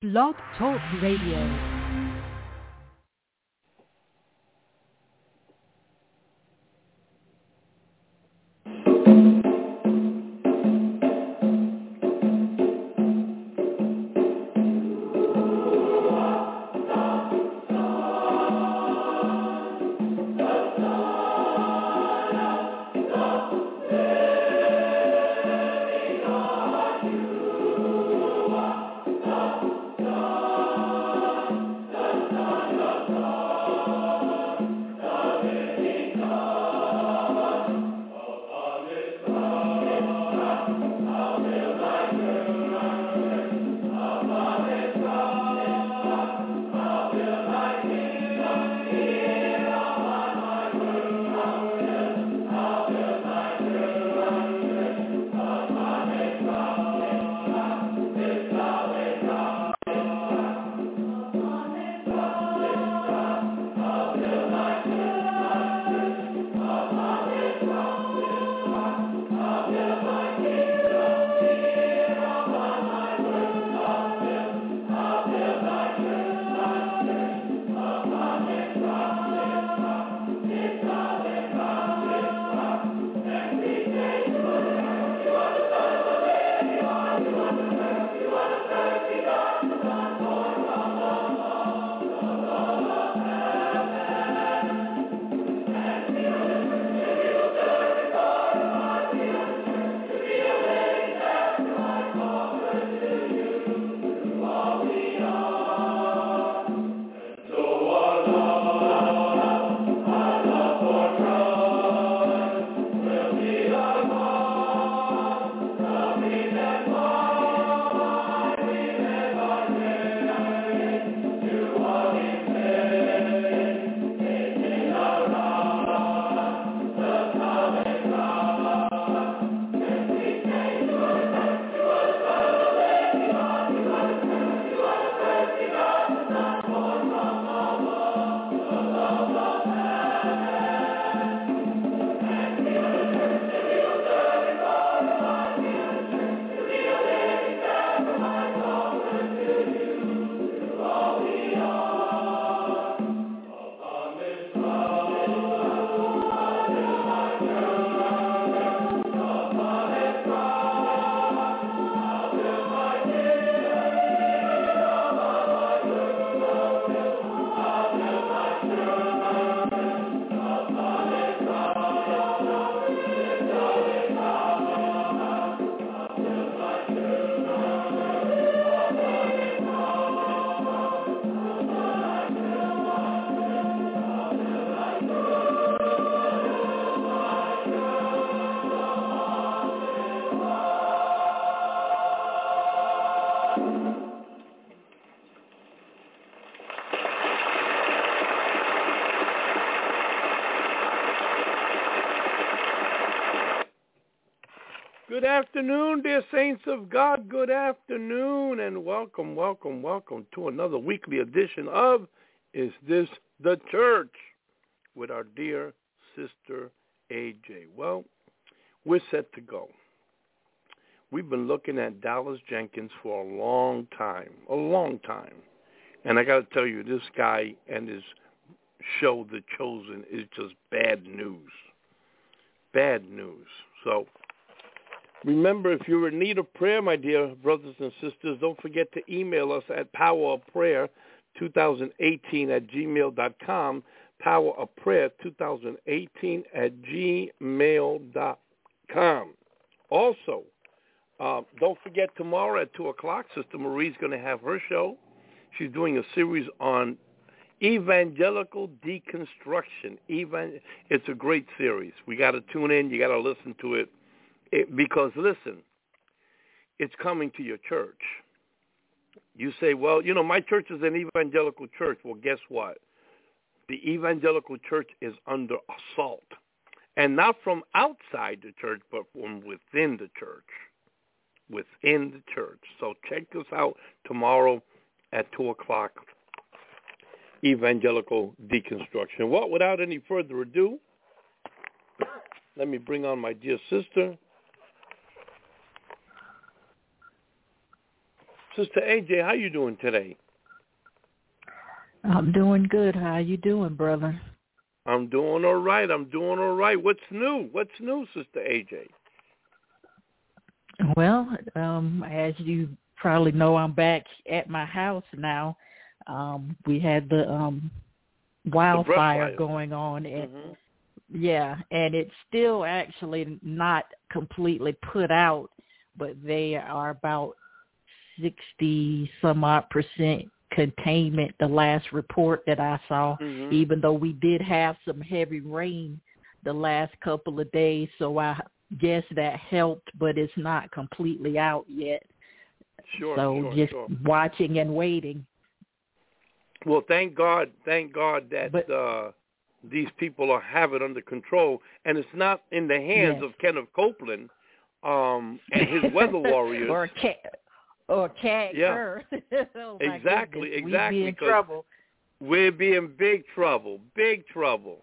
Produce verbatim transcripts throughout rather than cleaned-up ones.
Blog Talk Radio. Good afternoon, dear saints of God. Good afternoon, and welcome, welcome, welcome to another weekly edition of Is This the Church? With our dear sister A J. Well, we're set to go. We've been looking at Dallas Jenkins for a long time, a long time. And I got to tell you, this guy and his show, The Chosen, is just bad news. Bad news. So remember, if you're in need of prayer, my dear brothers and sisters, don't forget to email us at powerofprayer twenty eighteen at gmail dot com, powerofprayer twenty eighteen at gmail dot com. Also, uh, don't forget tomorrow at two o'clock, Sister Marie's going to have her show. She's doing a series on evangelical deconstruction. Evan- it's a great series. We got to tune in. You got to listen to it. It, because, listen, it's coming to your church. You say, well, you know, my church is an evangelical church. Well, guess what? The evangelical church is under assault. And not from outside the church, but from within the church. Within the church. So check this out tomorrow at two o'clock, Evangelical Deconstruction. Well, without any further ado, let me bring on my dear sister, Sister A J, how you doing today? I'm doing good. How you doing, brother? I'm doing all right. I'm doing all right. What's new? What's new, Sister A J? Well, um, as you probably know, I'm back at my house now. Um, we had the um, wildfire the going on, and mm-hmm. yeah, and it's still actually not completely put out, but they are about sixty some odd percent containment, the last report that I saw, mm-hmm. even though we did have some heavy rain the last couple of days, so I guess that helped, but it's not completely out yet. Sure, so sure, just sure. watching and waiting. Well, thank God, thank God that but, uh, these people are have it under control, and it's not in the hands yes. of Kenneth Copeland um, and his weather warriors. or Cat, or Cat yeah. Kerr. oh, exactly, goodness. exactly. We'd be in trouble. We'd be in big trouble, big trouble,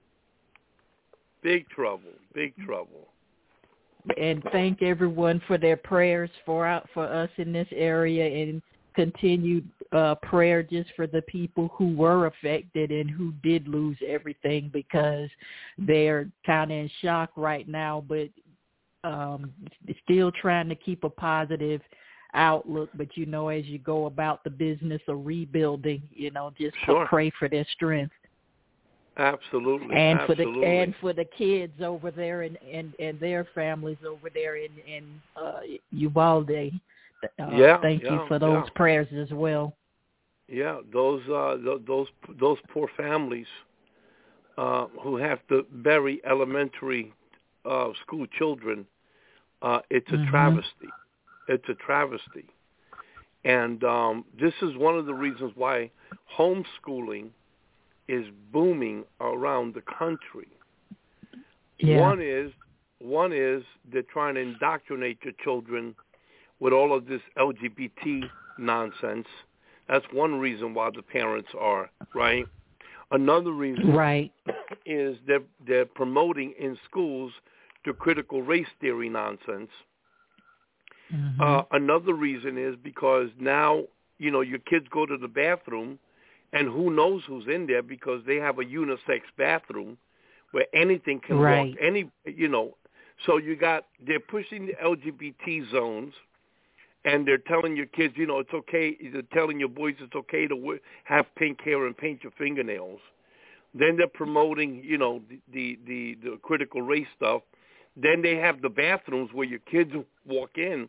big trouble, big trouble. And thank everyone for their prayers for out for us in this area, and continued uh, prayer just for the people who were affected and who did lose everything, because they're kind of in shock right now, but um, still trying to keep a positive outlook. But, you know, as you go about the business of rebuilding, you know, just sure. pray for their strength. Absolutely, and absolutely. for the and for the kids over there and, and, and their families over there in in uh, Uvalde. Uh, yeah, thank yeah, you for those yeah. prayers as well. Yeah, those uh, th- those those poor families uh, who have to bury elementary uh, school children. Uh, it's a mm-hmm. travesty. It's a travesty, and um, this is one of the reasons why homeschooling is booming around the country. Yeah. One is one is they're trying to indoctrinate your children with all of this L G B T nonsense. That's one reason why the parents are, right? Another reason right. is they're, they're promoting in schools the critical race theory nonsense. Mm-hmm. Uh, another reason is because now, you know, your kids go to the bathroom, and who knows who's in there, because they have a unisex bathroom where anything can right. walk. Any, you know, so you got, they're pushing the L G B T zones, and they're telling your kids, you know, it's okay. They're telling your boys it's okay to wear, have pink hair and paint your fingernails. Then they're promoting, you know, the, the, the, the critical race stuff. Then they have the bathrooms where your kids walk in,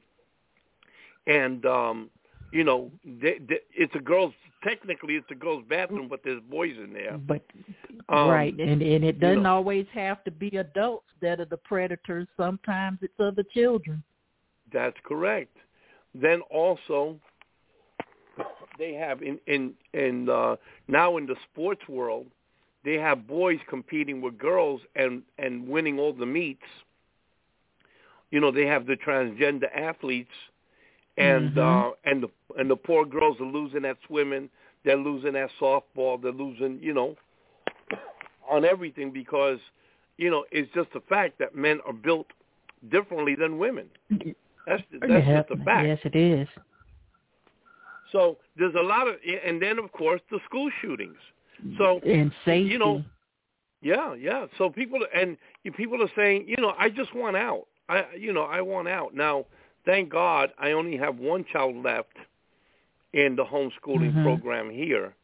and, um, you know, they, they, it's a girl's, technically it's a girl's bathroom, but there's boys in there. But um, right, and, and it doesn't you know, always have to be adults that are the predators. Sometimes it's other children. That's correct. Then also, they have in in in uh, now in the sports world, they have boys competing with girls and and winning all the meets. You know, they have the transgender athletes, and mm-hmm. uh, and the and the poor girls are losing at swimming. They're losing at softball. They're losing, you know, on everything, because, you know, it's just a fact that men are built differently than women. That's that's yeah, just a fact. Yes, it is. So there's a lot of, and then of course the school shootings. So and safety. You know, yeah, yeah. So people and people are saying, you know, I just want out. I, you know, I want out. Now, thank God, I only have one child left in the homeschooling mm-hmm. program here.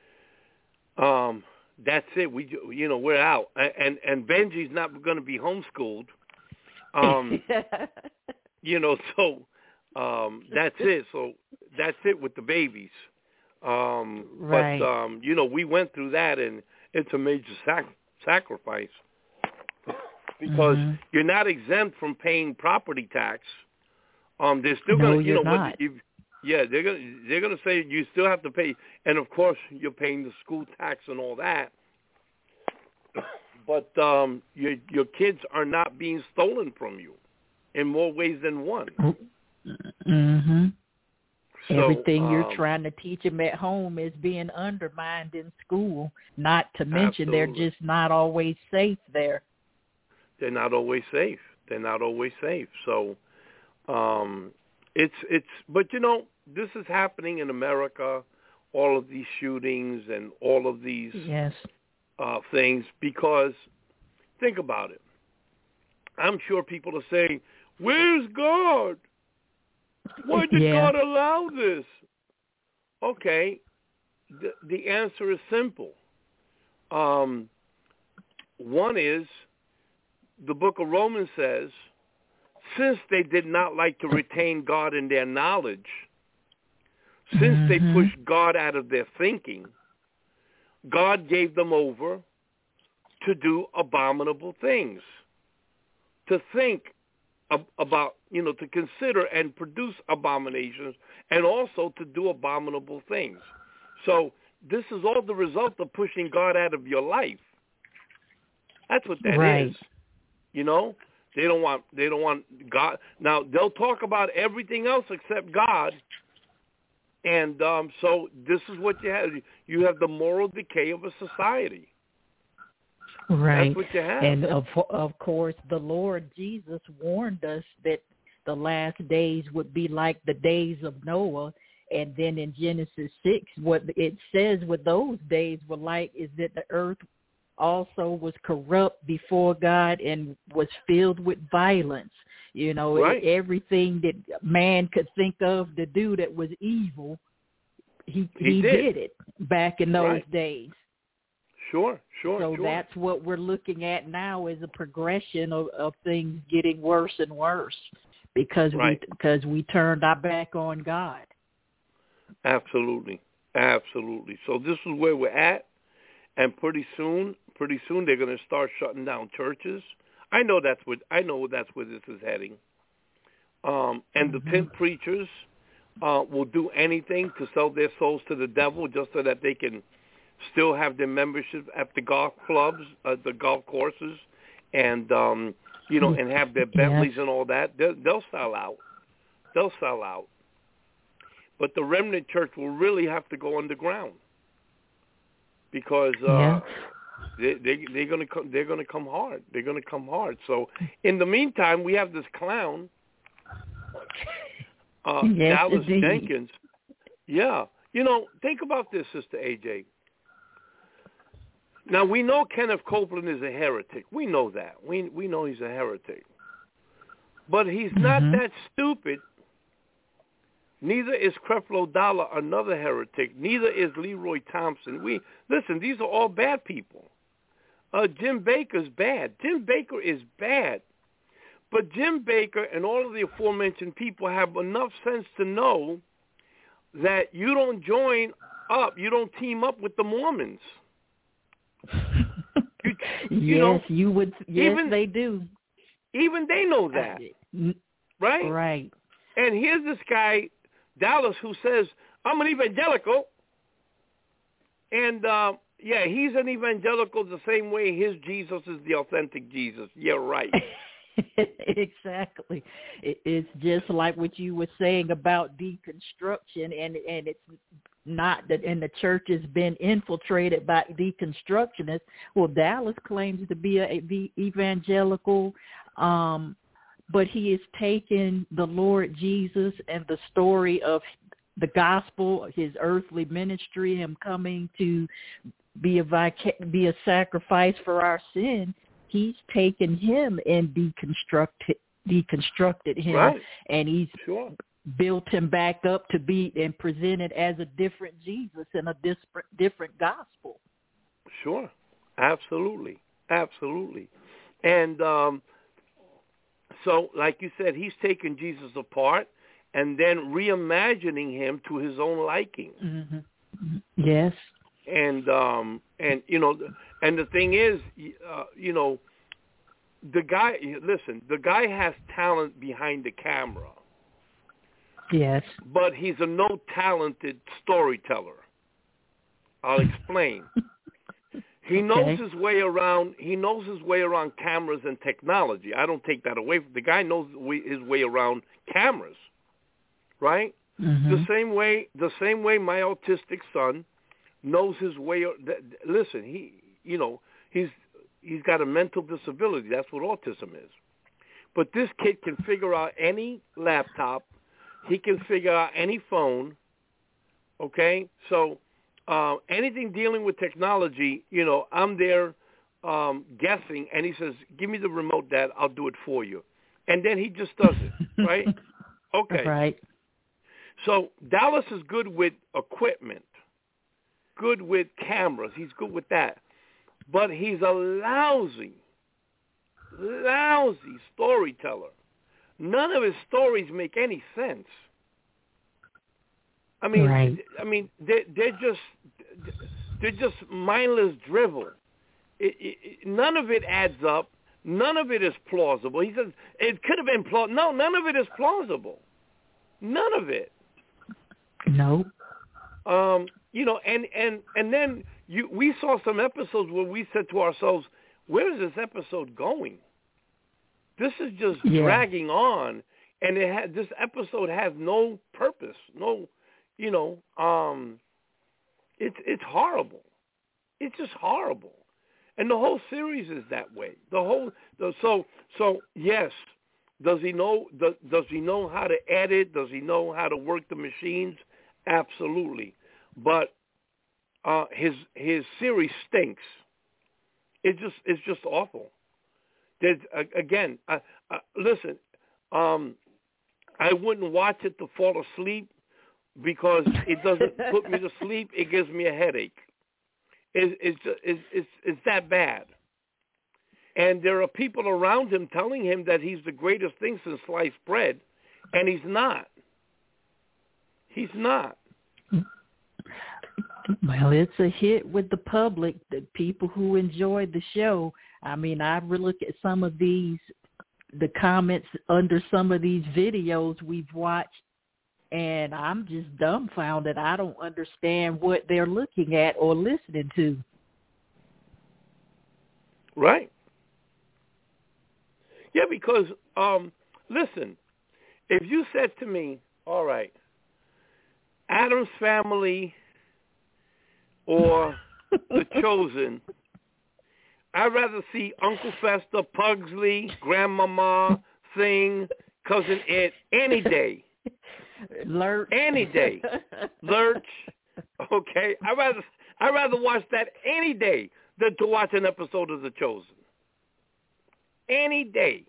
Um, that's it. We, you know, we're out, and and Benji's not going to be homeschooled. Um, you know, so um, that's it. So that's it with the babies. Um, right. But um, you know, we went through that, and it's a major sac- sacrifice because mm-hmm. you're not exempt from paying property tax. Um, they're still no, going to, you know, not. what, if, yeah, they're going to they're going to say you still have to pay, and of course you're paying the school tax and all that. But um, your your kids are not being stolen from you in more ways than one. Mm-hmm. So, Everything um, you're trying to teach them at home is being undermined in school. Not to mention absolutely. they're just not always safe there. They're not always safe. They're not always safe. So um, it's it's. But you know, this is happening in America, all of these shootings and all of these yes. uh, things, because think about it. I'm sure people are saying, where's God? Why did yeah. God allow this? Okay, the, the answer is simple. Um, one is, the book of Romans says, since they did not like to retain God in their knowledge, since mm-hmm. they pushed God out of their thinking, God gave them over to do abominable things, to think ab- about, you know, to consider and produce abominations, and also to do abominable things. So this is all the result of pushing God out of your life. That's what that right. is. You know, they don't want they don't want God. Now they'll talk about everything else except God, and um, so this is what you have. You have the moral decay of a society. Right. That's what you have. And of of course, the Lord Jesus warned us that the last days would be like the days of Noah. And then in Genesis six, what it says what those days were like is that the earth also was corrupt before God and was filled with violence. You know, right. everything that man could think of to do that was evil, he he, he did. did it back in those right. days. Sure, sure, So sure. that's what we're looking at now, is a progression of, of things getting worse and worse because right. we because we turned our back on God. Absolutely, absolutely. So this is where we're at, and pretty soon, pretty soon they're going to start shutting down churches. I know that's what I know that's where this is heading. Um, and mm-hmm. the tin preachers uh, will do anything to sell their souls to the devil just so that they can still have their membership at the golf clubs, uh, the golf courses, and um, you know, and have their Bentleys yes. and all that. They'll, they'll sell out. They'll sell out. But the remnant church will really have to go underground because uh, yeah. they, they, they're going to come. They're going to come hard. They're going to come hard. So in the meantime, we have this clown, uh, yes, Dallas indeed. Jenkins. Yeah, you know, think about this, Sister A J. Now we know Kenneth Copeland is a heretic. We know that. We we know he's a heretic, but he's mm-hmm. not that stupid. Neither is Creflo Dollar, another heretic. Neither is Leroy Thompson. We listen, these are all bad people. Uh, Jim Baker's bad. Jim Baker is bad. But Jim Baker and all of the aforementioned people have enough sense to know that you don't join up, you don't team up with the Mormons. you, you yes, know, you would. Yes, even, they do. Even they know that, uh, right? Right. And here's this guy, Dallas, who says, I'm an evangelical. And, uh, yeah, he's an evangelical the same way his Jesus is the authentic Jesus. Yeah, right. Exactly. It's just like what you were saying about deconstruction, and, and it's not that, and the church has been infiltrated by deconstructionists. Well, Dallas claims to be a, a evangelical, um, but he has taken the Lord Jesus and the story of the gospel, his earthly ministry, him coming to be a vica- be a sacrifice for our sin. He's taken him and deconstructed deconstructed him, right. and he's sure. built him back up to be and presented as a different Jesus and a different different gospel. Sure, absolutely, absolutely, and um, so, like you said, he's taken Jesus apart and then reimagining him to his own liking. Mm-hmm. Yes. And, um, and you know, and the thing is, uh, you know, the guy, listen, the guy has talent behind the camera. Yes. But he's a no-talented storyteller. I'll explain. He knows okay. his way around. He knows his way around cameras and technology. I don't take that away. The guy knows his way around cameras, right? Mm-hmm. The same way. The same way my autistic son knows his way. Listen, he, you know, he's he's got a mental disability. That's what autism is. But this kid can figure out any laptop, he can figure out any phone. Okay, so uh, anything dealing with technology, you know, I'm there um, guessing, and he says, "Give me the remote, Dad. I'll do it for you," and then he just does it, right? Okay, right. So Dallas is good with equipment, good with cameras. He's good with that, but he's a lousy, lousy storyteller. None of his stories make any sense. I mean, right. I mean, they're, they're just they're just mindless drivel. It, it, none of it adds up. None of it is plausible. He says it could have been plausible. No, none of it is plausible. None of it. No. Um, you know, and and and then you we saw some episodes where we said to ourselves, "Where is this episode going? This is just yeah. dragging on." And it had, this episode has no purpose, no. You know, um, it's it's horrible. It's just horrible, and the whole series is that way. The whole the, so so yes. Does he know? Does, does he know how to edit? Does he know how to work the machines? Absolutely, but uh, his his series stinks. It just it's just awful. There's, uh, again, uh, uh, listen, um, I wouldn't watch it to fall asleep. Because it doesn't put me to sleep, it gives me a headache. It's, it's, it's, it's, it's that bad. And there are people around him telling him that he's the greatest thing since sliced bread, and he's not. He's not. Well, it's a hit with the public, the people who enjoyed the show. I mean, I look at some of these, the comments under some of these videos we've watched, and I'm just dumbfounded. I don't understand what they're looking at or listening to. Right. Yeah, because, um, listen, if you said to me, all right, Addams Family or The Chosen, I'd rather see Uncle Fester, Pugsley, Grandmama, Thing, Cousin Ed any day. Lurch. Any day. Lurch. Okay. I'd rather, I'd rather watch that any day than to watch an episode of The Chosen. Any day.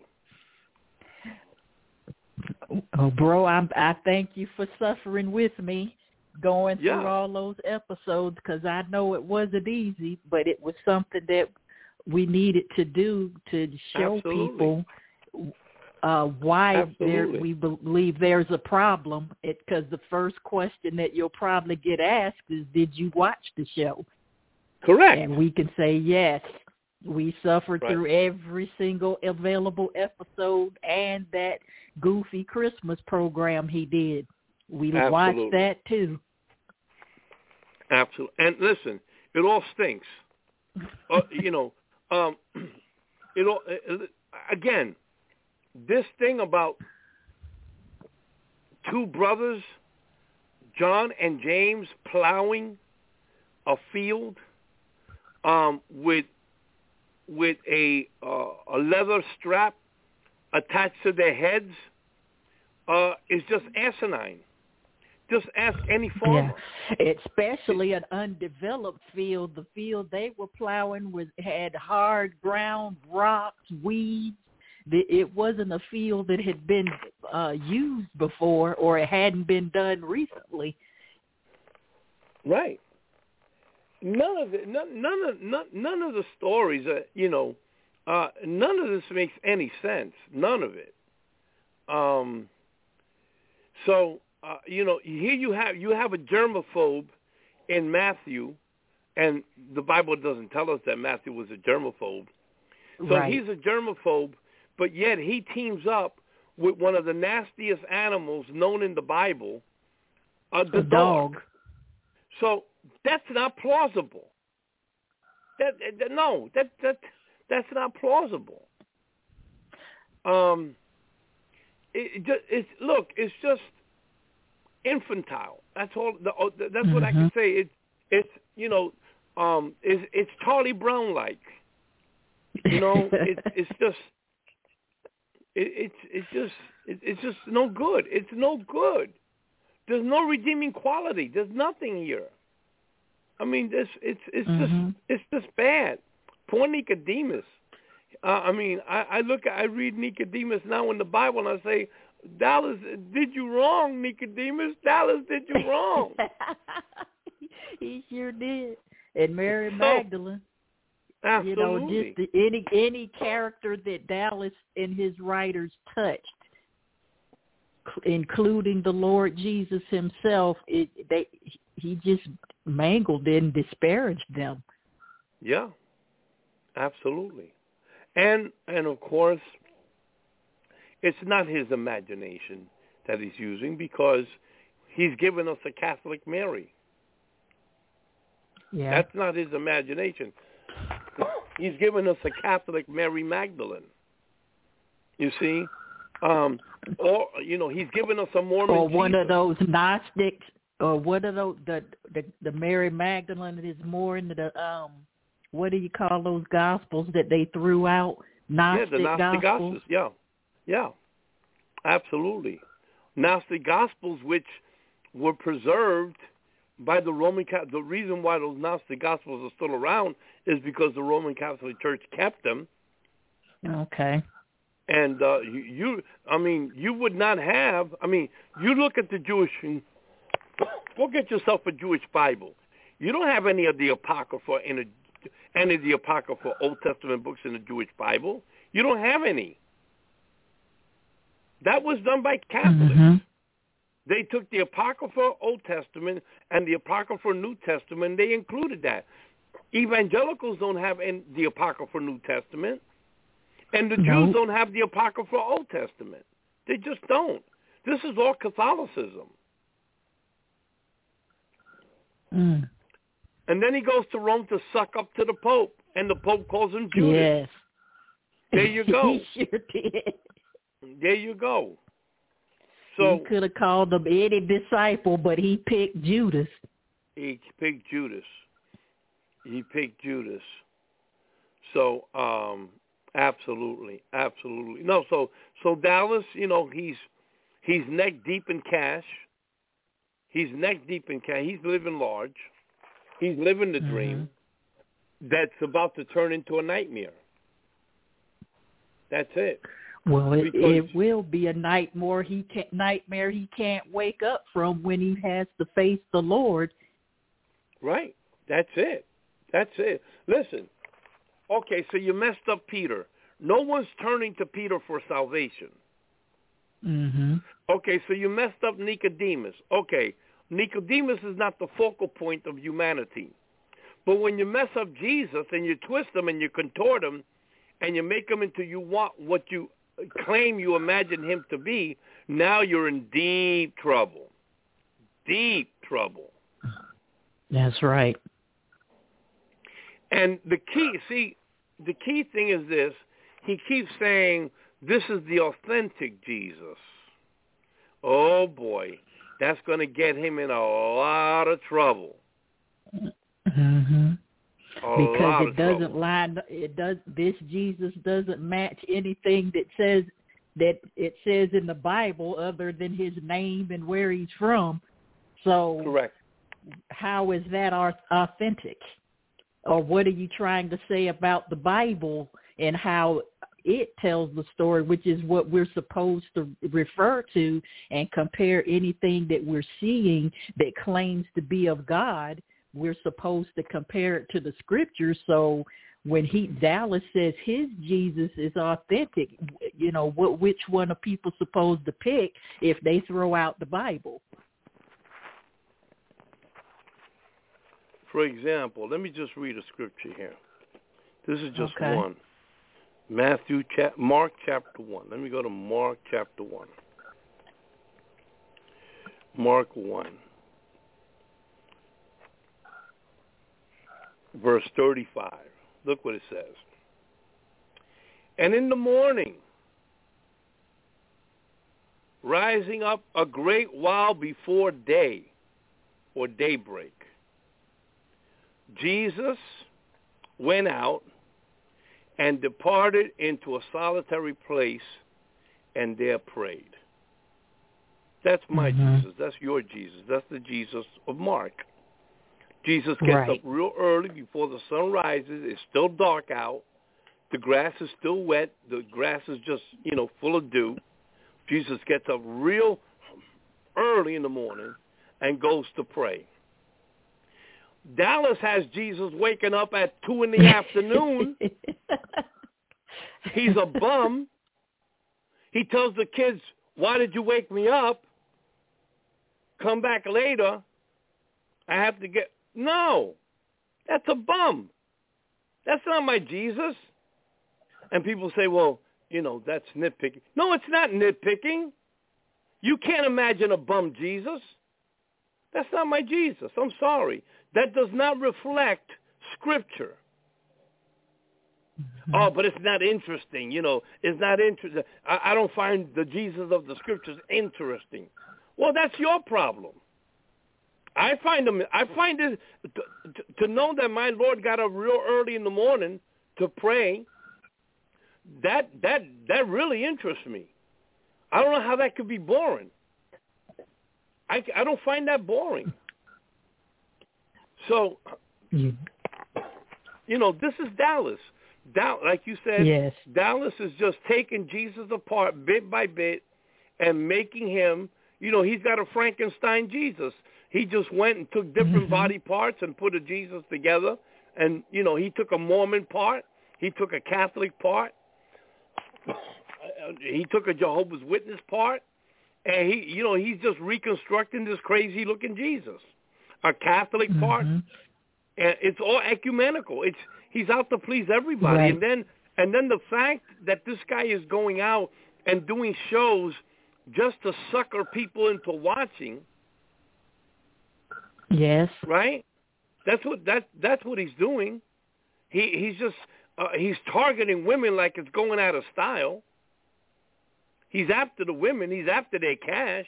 Oh, bro, I'm, I thank you for suffering with me going through yeah. all those episodes, because I know it wasn't easy, but it was something that we needed to do to show Absolutely. people uh, why there, Absolutely. we believe there's a problem. Because the first question that you'll probably get asked is, did you watch the show? Correct. And we can say yes. We suffered right. through every single available episode and that goofy Christmas program he did. We Absolutely. watched that too. Absolutely. And listen, it all stinks. uh, you know, um, it all, uh, again, this thing about two brothers, John and James, plowing a field um, with with a uh, a leather strap attached to their heads uh, is just asinine. Just ask any farmer. Yeah. Especially an undeveloped field. The field they were plowing was had hard ground, rocks, weeds. It wasn't a field that had been uh, used before, or it hadn't been done recently. Right. None of it. None, none of none, none of the stories. Uh, you know, uh, none of this makes any sense. None of it. Um. So uh, you know, here you have you have a germaphobe in Matthew, and the Bible doesn't tell us that Matthew was a germaphobe. So right. he's a germaphobe, but yet he teams up with one of the nastiest animals known in the Bible, uh, the a dog. dog. So that's not plausible. That, that no, that that that's not plausible. Um, it, it, it's look, it's just infantile. That's all. The, that's mm-hmm. what I can say. It it's you know, um, it's it's Charlie Brown like. You know, it, it's just it, it's it's just it, it's just no good. It's no good. There's no redeeming quality. There's nothing here. I mean, this it's it's mm-hmm. just it's just bad. Poor Nicodemus. Uh, I mean, I, I look at I read Nicodemus now in the Bible, and I say, Dallas did you wrong, Nicodemus. Dallas did you wrong. He sure did. And Mary So, Magdalene. Absolutely. You know, just the, any any character that Dallas and his writers touched, including the Lord Jesus himself, it, they he just mangled and disparaged them. Yeah, absolutely. And and of course, it's not his imagination that he's using, because he's given us a Catholic Mary. Yeah. That's not his imagination. He's given us a Catholic Mary Magdalene. You see? Um, or, you know, he's given us a Mormon Or one Jesus. of those Gnostics, or one of those, the, the, the Mary Magdalene is more into the, um, what do you call those Gospels that they threw out? Gnostic yeah, the Gnostic Gospels? Gospels. Yeah, yeah, absolutely. Gnostic Gospels, which were preserved by the Roman Catholic. The reason why those Gnostic Gospels are still around is because the Roman Catholic Church kept them. Okay. And uh, you, you, I mean, you would not have. I mean, you look at the Jewish. Go get yourself a Jewish Bible. You don't have any of the Apocrypha in a, any of the Apocrypha Old Testament books in the Jewish Bible. You don't have any. That was done by Catholics. Mm-hmm. They took the Apocrypha Old Testament and the Apocrypha New Testament. They included that. Evangelicals don't have in the Apocrypha New Testament, and the No. Jews don't have the Apocrypha Old Testament. They just don't. This is all Catholicism. Mm. And then he goes to Rome to suck up to the Pope, and the Pope calls him Judas. Yes. There you go. He sure did. There you go. So he could have called him any disciple, but he picked Judas. He picked Judas. He picked Judas. So, um, absolutely, absolutely. No, so so Dallas, you know, he's he's neck deep in cash. He's neck deep in cash. He's living large. He's living the dream mm-hmm. that's about to turn into a nightmare. That's it. Well, it, it will be a nightmare he can't, nightmare he can't wake up from when he has to face the Lord. Right. That's it. That's it. Listen. Okay, so you messed up Peter. No one's turning to Peter for salvation. Mm-hmm. Okay, so you messed up Nicodemus. Okay, Nicodemus is not the focal point of humanity. But when you mess up Jesus and you twist him and you contort him and you make him into you want what you claim you imagine him to be, now you're in deep trouble. Deep trouble. That's right. And the key, see, the key thing is this. He keeps saying, this is the authentic Jesus. Oh, boy. That's going to get him in a lot of trouble. Mm-hmm. A because it doesn't trouble. line. It does. This Jesus doesn't match anything that says that it says in the Bible, other than his name and where he's from. So, correct. How is that authentic? Or what are you trying to say about the Bible and how it tells the story, which is what we're supposed to refer to and compare anything that we're seeing that claims to be of God. We're supposed to compare it to the scriptures. So when he Dallas says his Jesus is authentic, you know, what which one are people supposed to pick if they throw out the Bible? For example, let me just read a scripture here. This is just okay. one. Matthew, cha- Mark chapter one. Let me go to Mark chapter one. Mark one. Verse thirty-five. Look what it says. And in the morning, rising up a great while before day or daybreak, Jesus went out and departed into a solitary place and there prayed. That's my mm-hmm. Jesus. That's your Jesus. That's the Jesus of Mark. Jesus gets right. up real early before the sun rises. It's still dark out. The grass is still wet. The grass is just, you know, full of dew. Jesus gets up real early in the morning and goes to pray. Dallas has Jesus waking up at two in the afternoon. He's a bum. He tells the kids, why did you wake me up? Come back later. I have to get... No, that's a bum. That's not my Jesus. And people say, well, you know, that's nitpicking. No, it's not nitpicking. You can't imagine a bum Jesus. That's not my Jesus. I'm sorry. That does not reflect Scripture. Mm-hmm. Oh, but it's not interesting. You know, it's not interesting. I, I don't find the Jesus of the Scriptures interesting. Well, that's your problem. I find them. I find it to, to, to know that my Lord got up real early in the morning to pray. That that that really interests me. I don't know how that could be boring. I, I don't find that boring. So, you know, this is Dallas. Dal- like you said, yes. Dallas is just taking Jesus apart bit by bit and making him, you know, he's got a Frankenstein Jesus. He just went and took different mm-hmm. body parts and put a Jesus together. And, you know, he took a Mormon part. He took a Catholic part. He took a Jehovah's Witness part. And, he, you know, he's just reconstructing this crazy-looking Jesus. A Catholic mm-hmm. part. And it's all ecumenical. It's He's out to please everybody. Right. And then and then the fact that this guy is going out and doing shows just to sucker people into watching. Yes. Right? That's what that that's what he's doing. He he's just uh, he's targeting women like it's going out of style. He's after the women. He's after their cash.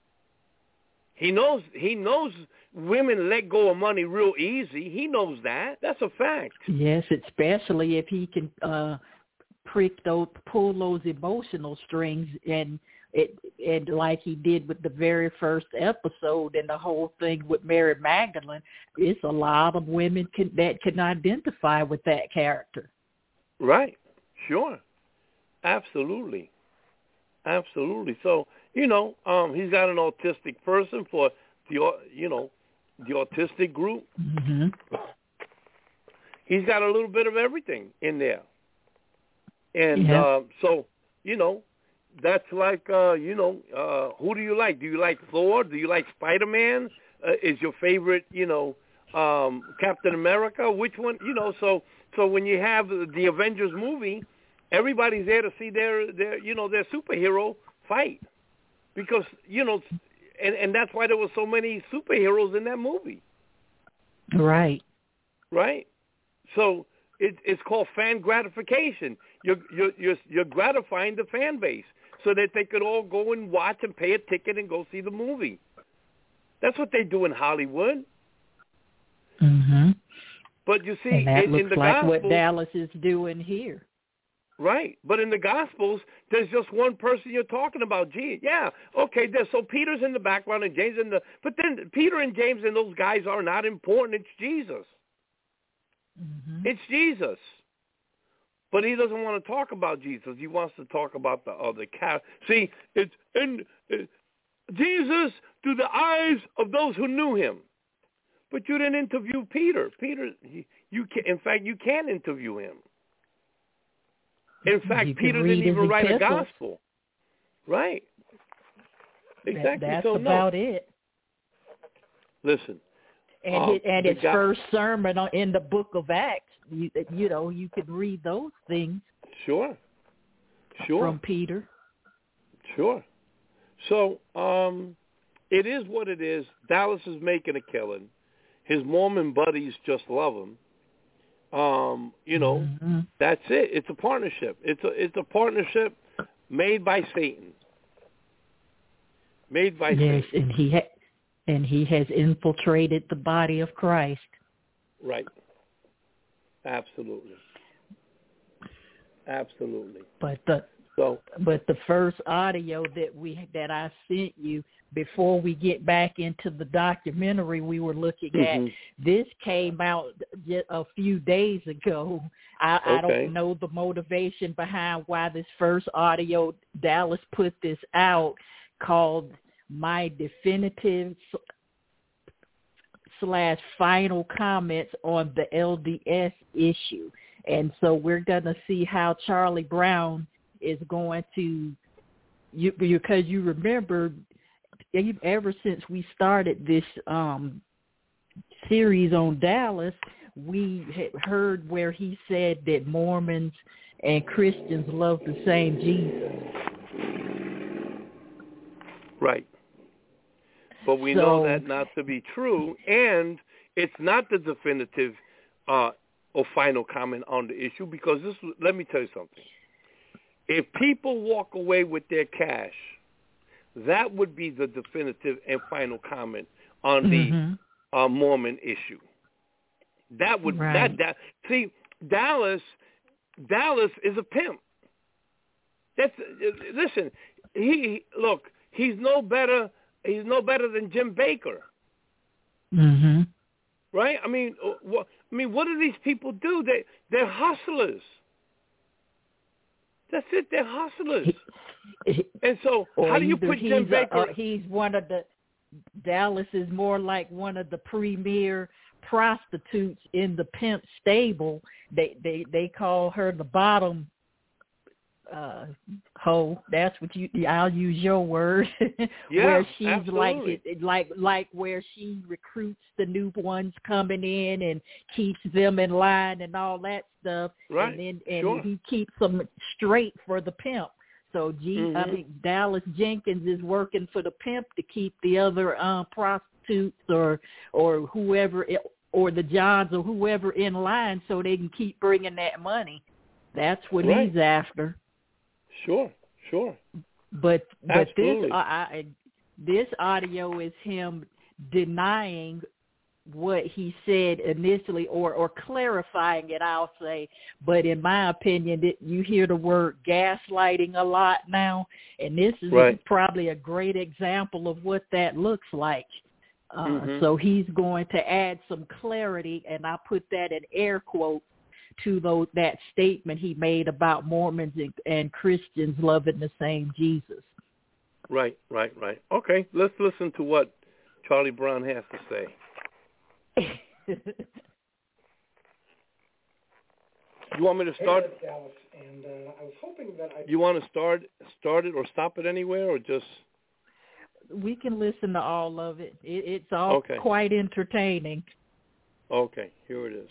He knows he knows women let go of money real easy. He knows that. That's a fact. Yes, especially if he can uh, prick those, pull those emotional strings, and it, and like he did with the very first episode and the whole thing with Mary Magdalene. It's a lot of women can, that can identify with that character. Right. Sure. Absolutely. Absolutely. So, you know, um, he's got an autistic person for the, you know, the autistic group. Mm-hmm. He's got a little bit of everything in there. And yeah. uh, so, you know, that's like, uh, you know, uh, who do you like? Do you like Thor? Do you like Spider-Man? Uh, is your favorite, you know, um, Captain America? Which one? You know, so so when you have the Avengers movie, everybody's there to see their, their you know, their superhero fight. Because, you know, and, and that's why there were so many superheroes in that movie. Right. Right? So it, it's called fan gratification. You're, you're, you're, you're gratifying the fan base so that they could all go and watch and pay a ticket and go see the movie. That's what they do in Hollywood. Mm-hmm. But you see, and that in, looks in the like Gospels, what Dallas is doing here. Right. But in the Gospels, there's just one person you're talking about. Gee, yeah, okay, there's, so Peter's in the background and James in the... But then Peter and James and those guys are not important. It's Jesus. Mm-hmm. It's Jesus. But he doesn't want to talk about Jesus. He wants to talk about the other cat. See, it's in uh, Jesus through the eyes of those who knew him. But you didn't interview Peter. Peter, he, you can, in fact, you can't interview him. In fact, Peter didn't even write a gospel. Right. Exactly. That, that's so, about no. it. Listen. And, um, his, and his go- first sermon in the book of Acts, you, you know, you could read those things. Sure. Sure. From Peter. Sure. So um, it is what it is. Dallas is making a killing. His Mormon buddies just love him. Um, you know, mm-hmm. that's it. It's a partnership. It's a it's a partnership made by Satan. Made by yes, Satan. and he ha- and he has infiltrated the body of Christ. Right. Absolutely. Absolutely. But the So, but the first audio that we that I sent you before we get back into the documentary we were looking mm-hmm. at, this came out just a few days ago. I, okay. I don't know the motivation behind why this first audio, Dallas put this out, called My Definitive slash Final Comments on the L D S Issue. And so we're going to see how Charlie Brown is going to, you, because you remember, ever since we started this um, series on Dallas, we had heard where he said that Mormons and Christians love the same Jesus. Right. But we so, know that not to be true, and it's not the definitive uh, or final comment on the issue, because this. Let me tell you something. If people walk away with their cash, that would be the definitive and final comment on mm-hmm. the uh, Mormon issue. That would right. that that see Dallas. Dallas is a pimp. That's listen. He look. He's no better. He's no better than Jim Baker. Mm-hmm. Right? I mean, what, I mean, what do these people do? They they're hustlers. That's it. They're hustlers. And so, or how do you put Jim Baker? A, uh, he's one of the. Dallas is more like one of the premier prostitutes in the pimp stable. They they they call her the bottom uh hoe. That's what you I'll use your word. Yeah, where she's absolutely. like like like where she recruits the new ones coming in and keeps them in line and all that stuff. Right. And then and sure. he keeps them straight for the pimp. So G mm-hmm. I mean Dallas Jenkins is working for the pimp to keep the other um prostitutes or or whoever or the Johns or whoever in line so they can keep bringing that money. That's what right. he's after. Sure, sure. But but Absolutely. this uh, I, this audio is him denying what he said initially, or or clarifying it, I'll say. But in my opinion, it, you hear the word gaslighting a lot now, and this is right. probably a great example of what that looks like. Uh, mm-hmm. So he's going to add some clarity, and I put that in air quotes, to those, that statement he made about Mormons and, and Christians loving the same Jesus. Right, right, right. Okay, let's listen to what Charlie Brown has to say. You want me to start? Hey, Dallas, and uh, I was hoping that I. You want to start start it or stop it anywhere, or just? We can listen to all of it. it it's all okay. quite entertaining. Okay, here it is.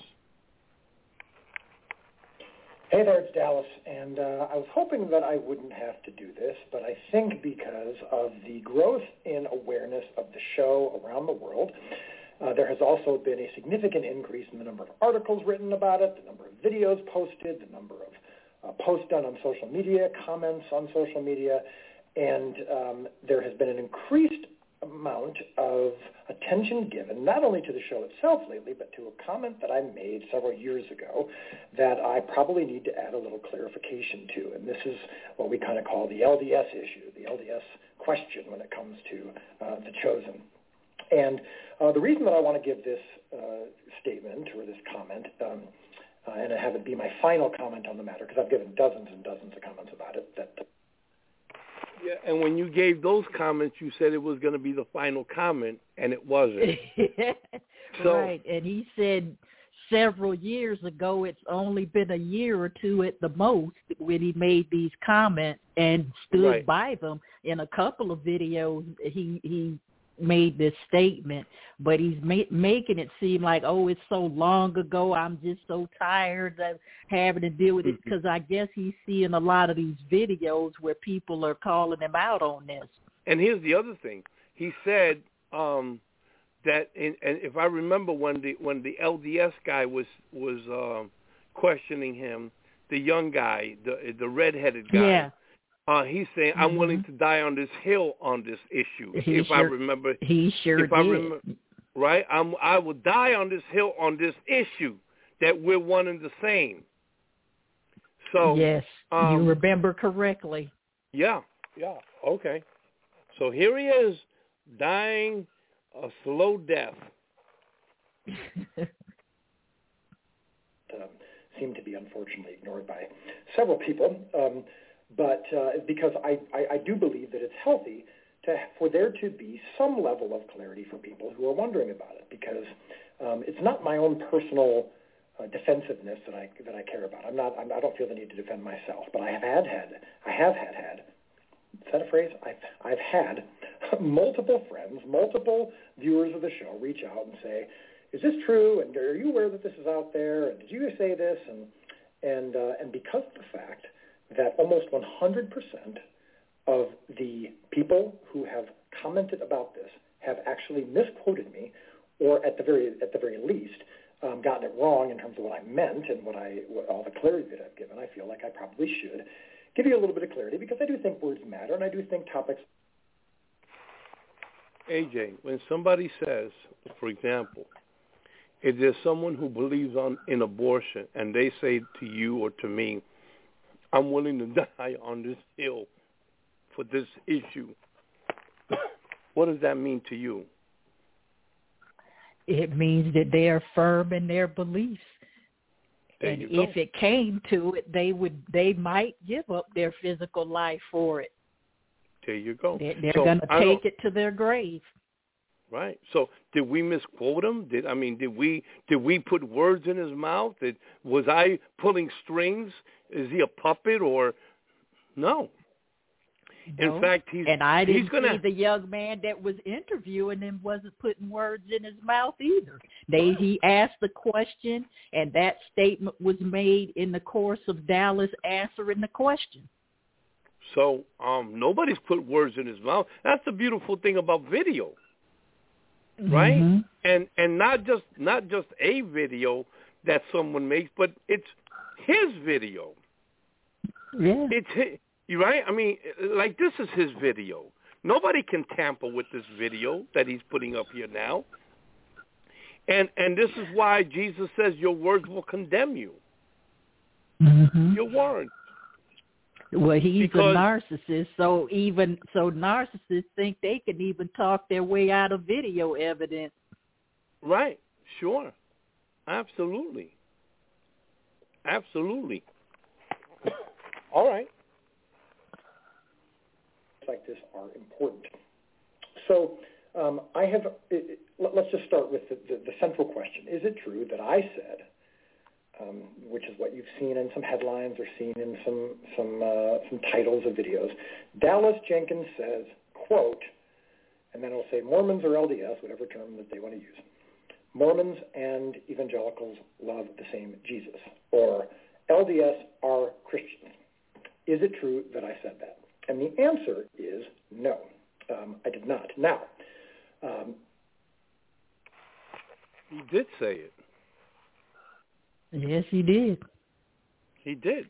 Hey there, it's Dallas, and uh, I was hoping that I wouldn't have to do this, but I think because of the growth in awareness of the show around the world, uh, there has also been a significant increase in the number of articles written about it, the number of videos posted, the number of uh, posts done on social media, comments on social media, and um, there has been an increased amount of attention given not only to the show itself lately, but to a comment that I made several years ago that I probably need to add a little clarification to. And this is what we kind of call the L D S issue, the L D S question when it comes to uh, the Chosen. And uh, the reason that I want to give this uh, statement or this comment, um, uh, and have it be my final comment on the matter, because I've given dozens and dozens of comments about it, that Yeah, and when you gave those comments, you said it was going to be the final comment, and it wasn't. so, right, and he said several years ago, it's only been a year or two at the most when he made these comments and stood right. by them. In a couple of videos, he he made this statement, but he's ma- making it seem like, oh, it's so long ago, I'm just so tired of having to deal with it, because I guess he's seeing a lot of these videos where people are calling him out on this. And here's the other thing. He said um, that, in, and if I remember when the when the L D S guy was was uh, questioning him, the young guy, the the redheaded guy, yeah. Uh, he's saying, mm-hmm. I'm willing to die on this hill on this issue. He if sure, I remember, he sure if did. I remember, right? I'm, I will die on this hill on this issue that we're one and the same. So yes, um, you remember correctly. Yeah, yeah, okay. So here he is, dying a slow death. um, seem to be unfortunately ignored by several people, um, but uh, because I, I, I do believe that it's healthy to, for there to be some level of clarity for people who are wondering about it, because um, it's not my own personal uh, defensiveness that I that I care about. I'm not. I'm, I don't feel the need to defend myself, but I have had had I have had had. Is that a phrase? I've I've had multiple friends, multiple viewers of the show reach out and say, "Is this true? And are you aware that this is out there? And did you say this?" And and uh, and because of the fact that almost one hundred percent of the people who have commented about this have actually misquoted me, or at the very at the very least um, gotten it wrong in terms of what I meant and what I what, all the clarity that I've given, I feel like I probably should give you a little bit of clarity, because I do think words matter, and I do think topics. A J, when somebody says, for example, if there's someone who believes on in abortion and they say to you or to me, "I'm willing to die on this hill for this issue," what does that mean to you? It means that they are firm in their beliefs. There and you go. if it came to it, they would they might give up their physical life for it. There you go. They're, they're so, going to take it to their grave. Right. So did we misquote him? Did I mean did we did we put words in his mouth? Did was I pulling strings? Is he a puppet or no? No. In fact, he's and I didn't he's gonna, see the young man that was interviewing him wasn't putting words in his mouth either. They he asked the question, and that statement was made in the course of Dallas answering the question. So um, nobody's put words in his mouth. That's the beautiful thing about video, right? Mm-hmm. And and not just not just a video that someone makes, but it's his video. Yeah. It's his. You right? I mean, like this is his video. Nobody can tamper with this video that he's putting up here now. And and this is why Jesus says your words will condemn you. Mm-hmm. Your words. Well, he's because, a narcissist, so even so, narcissists think they can even talk their way out of video evidence. Right? Sure. Absolutely. Absolutely. All right. Like this are important. So um, I have, it, it, let's just start with the, the, the central question. Is it true that I said, um, which is what you've seen in some headlines or seen in some, some, uh, some titles of videos, Dallas Jenkins says, quote, and then it'll say Mormons or L D S, whatever term that they want to use, Mormons and evangelicals love the same Jesus, or L D S are Christians. Is it true that I said that? And the answer is no, um, I did not. Now, um, he did say it. Yes, he did. He did.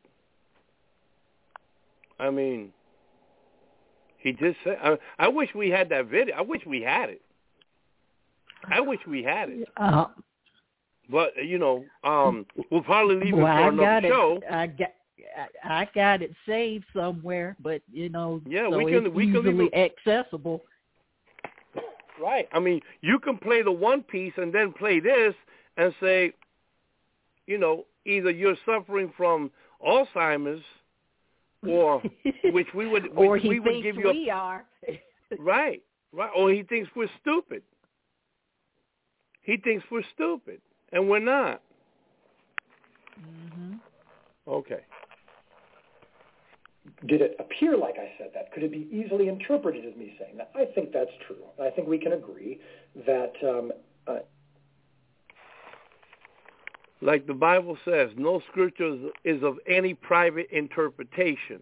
I mean, he did say. I, I wish we had that video. I wish we had it. I wish we had it. Uh, but you know, um, we'll probably leave well, it for another I got show. It. I got. I got it saved somewhere, but you know, yeah, so we can. it's We can easily leave it. accessible. Right. I mean, you can play the one piece and then play this and say, you know, either you're suffering from Alzheimer's, or which we would, which or he we would thinks give you. we a, are. Right. Right. Or he thinks we're stupid. He thinks we're stupid, and we're not. Mm-hmm. Okay. Did it appear like I said that? Could it be easily interpreted as me saying that? I think that's true. I think we can agree that, um, uh, like the Bible says, no scripture is of any private interpretation.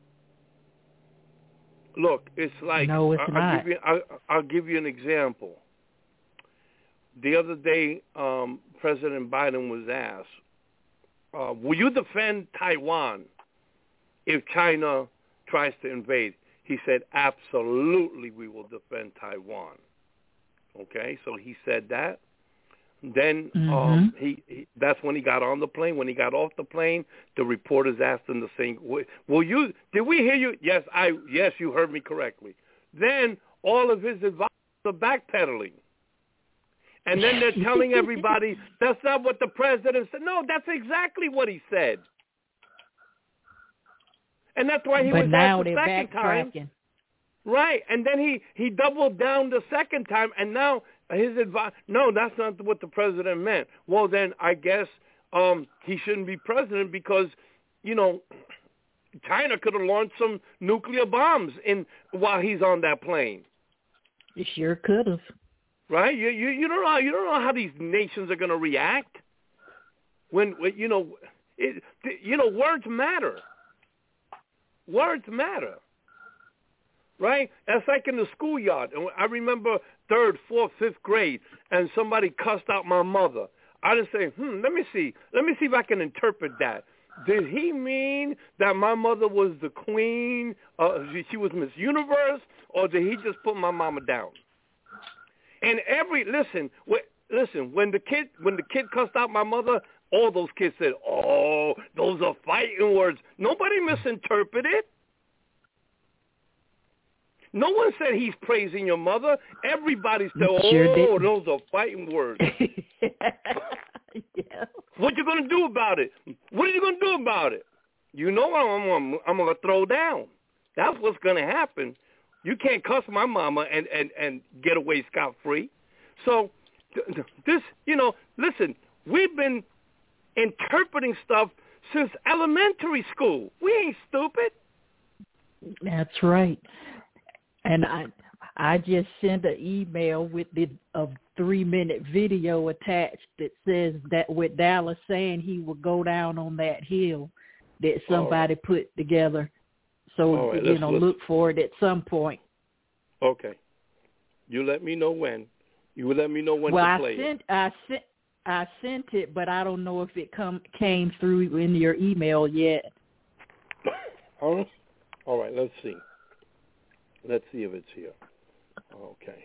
Look, it's like no, it's I, not. I'll give you, I, I'll give you an example. The other day, um, President Biden was asked, uh, will you defend Taiwan if China tries to invade? He said, absolutely we will defend Taiwan. Okay, so he said that. Then mm-hmm. um, he, he that's when he got on the plane. When he got off the plane, the reporters asked him the same. Will you? Did we hear you? Yes, I. Yes, you heard me correctly. Then all of his advisors are backpedaling, and then they're telling everybody that's not what the president said. No, that's exactly what he said, and that's why he but was now asked the they're second time. backtracking. Right, and then he, he doubled down the second time, and now his advice, no, that's not what the president meant. Well, then I guess um, he shouldn't be president because, you know, China could have launched some nuclear bombs in while he's on that plane. It sure could have. Right? You, you you don't know you don't know how these nations are going to react when, when you know it, you know words matter. Words matter. Right? That's like in the schoolyard. I remember third, fourth, fifth grade, and somebody cussed out my mother. I just say, hmm, let me see. Let me see if I can interpret that. Did he mean that my mother was the queen, uh, she, she was Miss Universe, or did he just put my mama down? And every, listen, wh- listen, when the kid when the kid cussed out my mother, all those kids said, oh, those are fighting words. Nobody misinterpreted. No one said he's praising your mother. Everybody said, oh, sure those are fighting words. Yeah. What you going to do about it? What are you going to do about it? You know I'm, I'm, I'm going to throw down. That's what's going to happen. You can't cuss my mama and, and, and get away scot-free. So this, you know, listen, we've been interpreting stuff since elementary school. We ain't stupid. That's right. And I I just sent an email with the a three minute video attached that says that with Dallas saying he would go down on that hill that somebody right. put together. So right, you know, listen. Look for it at some point. Okay. You let me know when. You will let me know when well, to play I sent it. I sent I sent it, but I don't know if it come came through in your email yet. All right. All right, let's see. Let's see if it's here. Okay.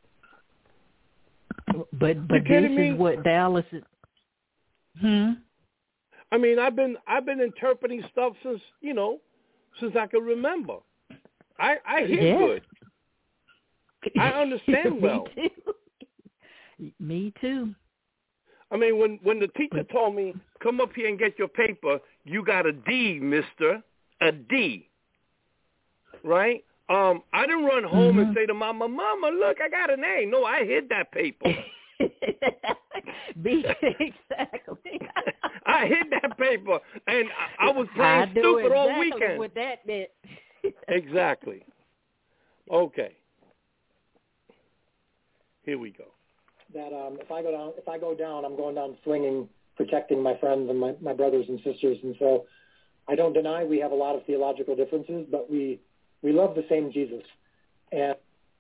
But but this me? is what Dallas is. Hmm. I mean, I've been I've been interpreting stuff since you know since I can remember. I I hear yeah. good. I understand well. Me too. Me too. I mean, when when the teacher told me, "Come up here and get your paper," you got a D, Mister, a D. Right? Um, I didn't run home mm-hmm. and say to Mama, "Mama, look, I got an A." No, I hid that paper. Exactly. I hid that paper, and I, I was playing I stupid exactly all weekend. What that meant. Exactly. Okay. Here we go. That um, if I go down, if I go down, I'm going down swinging, protecting my friends and my, my brothers and sisters. And so, I don't deny we have a lot of theological differences, but we. We love the same Jesus. And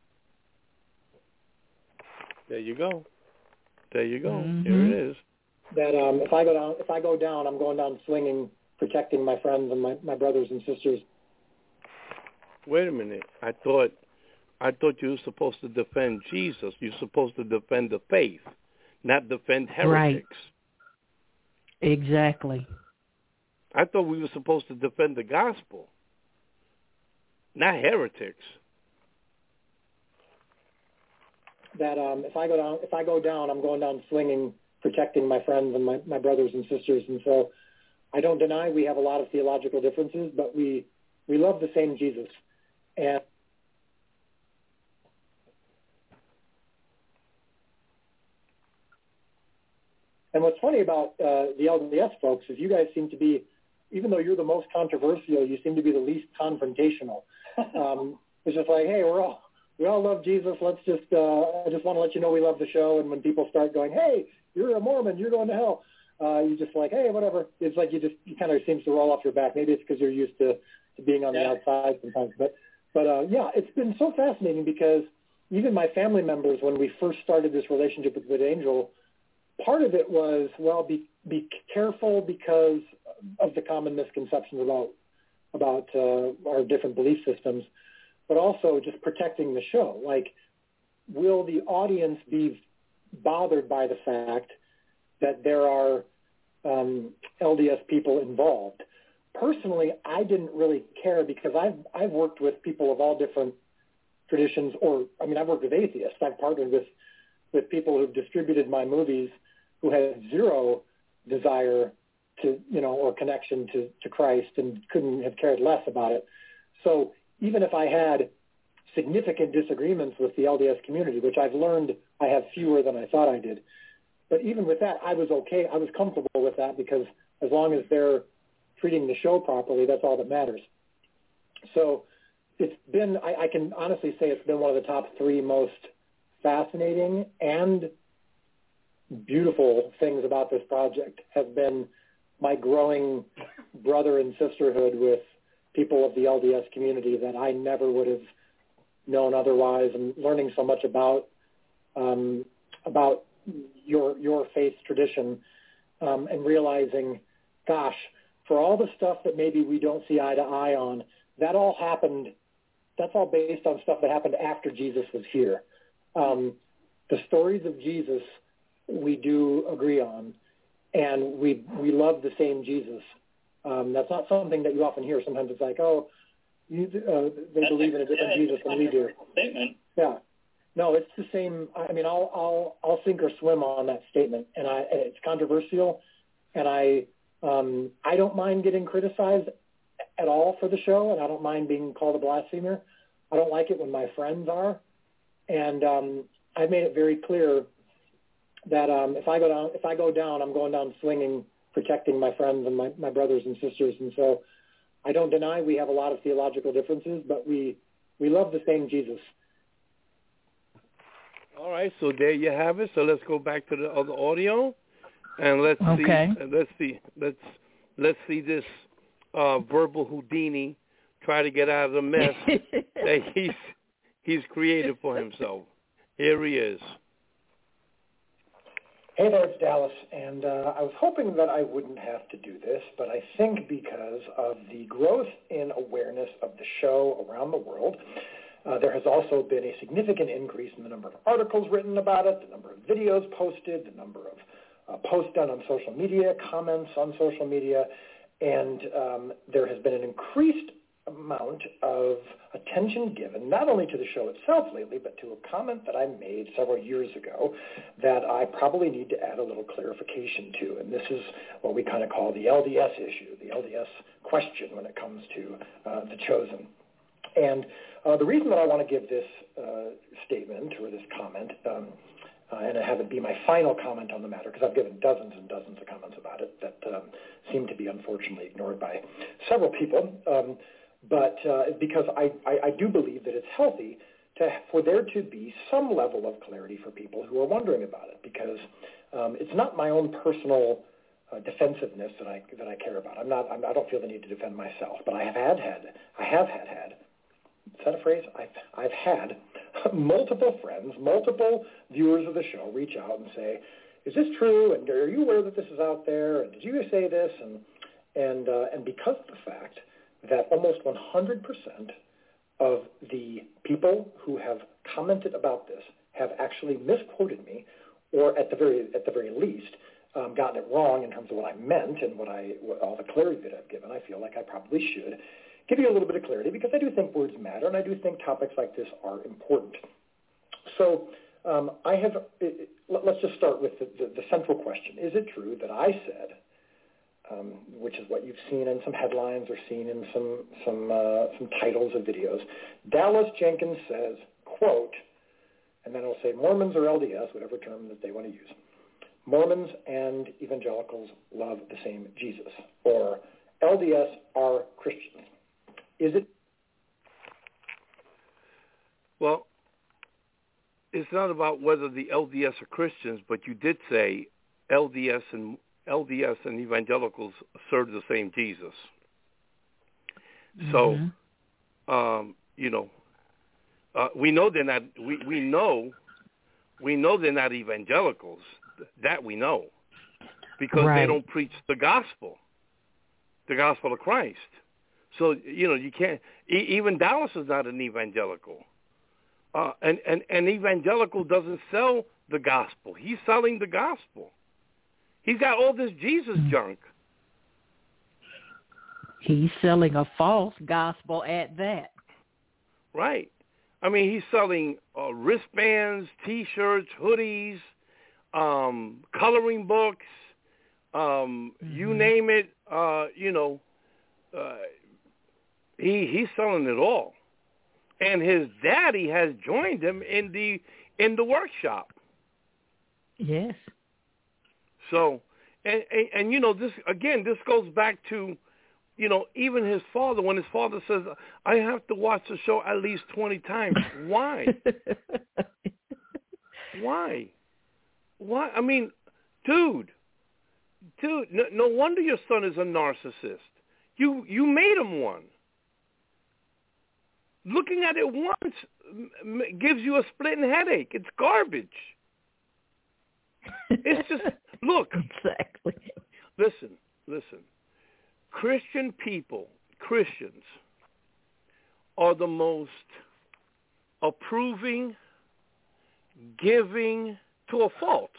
there you go. There you go. Mm-hmm. Here it is. That um, if I go down, if I go down, I'm going down swinging, protecting my friends and my, my brothers and sisters. Wait a minute. I thought, I thought you were supposed to defend Jesus. You're supposed to defend the faith, not defend heretics. Right. Exactly. I thought we were supposed to defend the gospel. Not heretics. That um, if I go down, if I go down, I'm going down swinging, protecting my friends and my, my brothers and sisters. And so, I don't deny we have a lot of theological differences, but we we love the same Jesus. And and what's funny about uh, the L D S folks is you guys seem to be, even though you're the most controversial, you seem to be the least confrontational. Um, it's just like, hey, we're all we all love Jesus. Let's just uh, I just want to let you know we love the show. And when people start going, hey, you're a Mormon, you're going to hell, uh, you just like, hey, whatever. It's like you just you kind of seems to roll off your back. Maybe it's because you're used to, to being on yeah. the outside sometimes. But but uh, yeah, it's been so fascinating because even my family members, when we first started this relationship with Good Angel, part of it was, well, be be careful because of the common misconceptions about about uh, our different belief systems, but also just protecting the show. Like, will the audience be bothered by the fact that there are um, L D S people involved. Personally, I didn't really care because I've I've worked with people of all different traditions, or I mean, I've worked with atheists. I've partnered with with people who've distributed my movies who had zero desire to, you know, or connection to, to Christ and couldn't have cared less about it. So even if I had significant disagreements with the L D S community, which I've learned I have fewer than I thought I did, but even with that, I was okay. I was comfortable with that because as long as they're treating the show properly, that's all that matters. So it's been, I, I can honestly say it's been one of the top three most fascinating and beautiful things about this project have been my growing brother and sisterhood with people of the L D S community that I never would have known otherwise, and learning so much about um, about your your faith tradition, um, and realizing, gosh, for all the stuff that maybe we don't see eye to eye on, that all happened. That's all based on stuff that happened after Jesus was here. Um, the stories of Jesus we do agree on, and we we love the same Jesus. Um, that's not something that you often hear. Sometimes it's like, oh, you, uh, they that's believe in a different yeah, Jesus than we do. Statement. Yeah, no, it's the same. I mean, I'll I'll I'll sink or swim on that statement, and I and it's controversial, and I um, I don't mind getting criticized at all for the show, and I don't mind being called a blasphemer. I don't like it when my friends are, and um, I've made it very clear that um, if I go down, if I go down, I'm going down swinging, protecting my friends and my, my brothers and sisters. And so I don't deny we have a lot of theological differences, but we, we love the same Jesus. All right, so there you have it. So let's go back to the other audio, and let's okay. see, let's see, let's let's see this uh, verbal Houdini try to get out of the mess that he's he's created for himself. Here he is. Hey there, it's Dallas, and uh, I was hoping that I wouldn't have to do this, but I think because of the growth in awareness of the show around the world, uh, there has also been a significant increase in the number of articles written about it, the number of videos posted, the number of uh, posts done on social media, comments on social media, and um, there has been an increased amount of attention given not only to the show itself lately, but to a comment that I made several years ago that I probably need to add a little clarification to. And this is what we kind of call the L D S issue, the L D S question when it comes to uh, The Chosen. And uh, the reason that I want to give this uh, statement or this comment, um, uh, and have it be my final comment on the matter, because I've given dozens and dozens of comments about it that um, seem to be unfortunately ignored by several people, um, but uh, because I, I, I do believe that it's healthy to, for there to be some level of clarity for people who are wondering about it, because um, it's not my own personal uh, defensiveness that I that I care about. I'm not. I'm, I don't feel the need to defend myself, but I have had had. I have had had. Is that a phrase? I've I've had multiple friends, multiple viewers of the show reach out and say, "Is this true? And are you aware that this is out there? And did you say this?" And and uh, and because of the fact that almost one hundred percent of the people who have commented about this have actually misquoted me, or at the very at the very least um, gotten it wrong in terms of what I meant and what I what, all the clarity that I've given, I feel like I probably should give you a little bit of clarity, because I do think words matter, and I do think topics like this are important. So um, I have. It, let's just start with the, the, the central question: is it true that I said? Um, which is what you've seen in some headlines or seen in some some uh, some titles of videos. Dallas Jenkins says, quote, and then it'll say Mormons or L D S, whatever term that they want to use. Mormons and evangelicals love the same Jesus, or L D S are Christians. Is it? Well, it's not about whether the L D S are Christians, but you did say L D S and L D S and evangelicals serve the same Jesus. So, mm-hmm. um, you know, uh, we know they're not. We, we know, we know they're not evangelicals. That we know, because right. they don't preach the gospel, the gospel of Christ. So you know you can't. E- even Dallas is not an evangelical, uh, and and and evangelical doesn't sell the gospel. He's selling the gospel. He's got all this Jesus mm-hmm. junk. He's selling a false gospel at that. Right. I mean, he's selling uh, wristbands, T-shirts, hoodies, um, coloring books, um, mm-hmm. you name it. Uh, you know, uh, he he's selling it all, and his daddy has joined him in the in the workshop. Yes. So, and, and and you know, this again, this goes back to, you know, even his father, when his father says, I have to watch the show at least twenty times. Why? Why? Why? I mean, dude, dude, no, no wonder your son is a narcissist. You you made him one. Looking at it once m- gives you a splitting headache. It's garbage. It's just, look. Exactly. Listen, listen. Christian people, Christians, are the most approving, giving to a fault.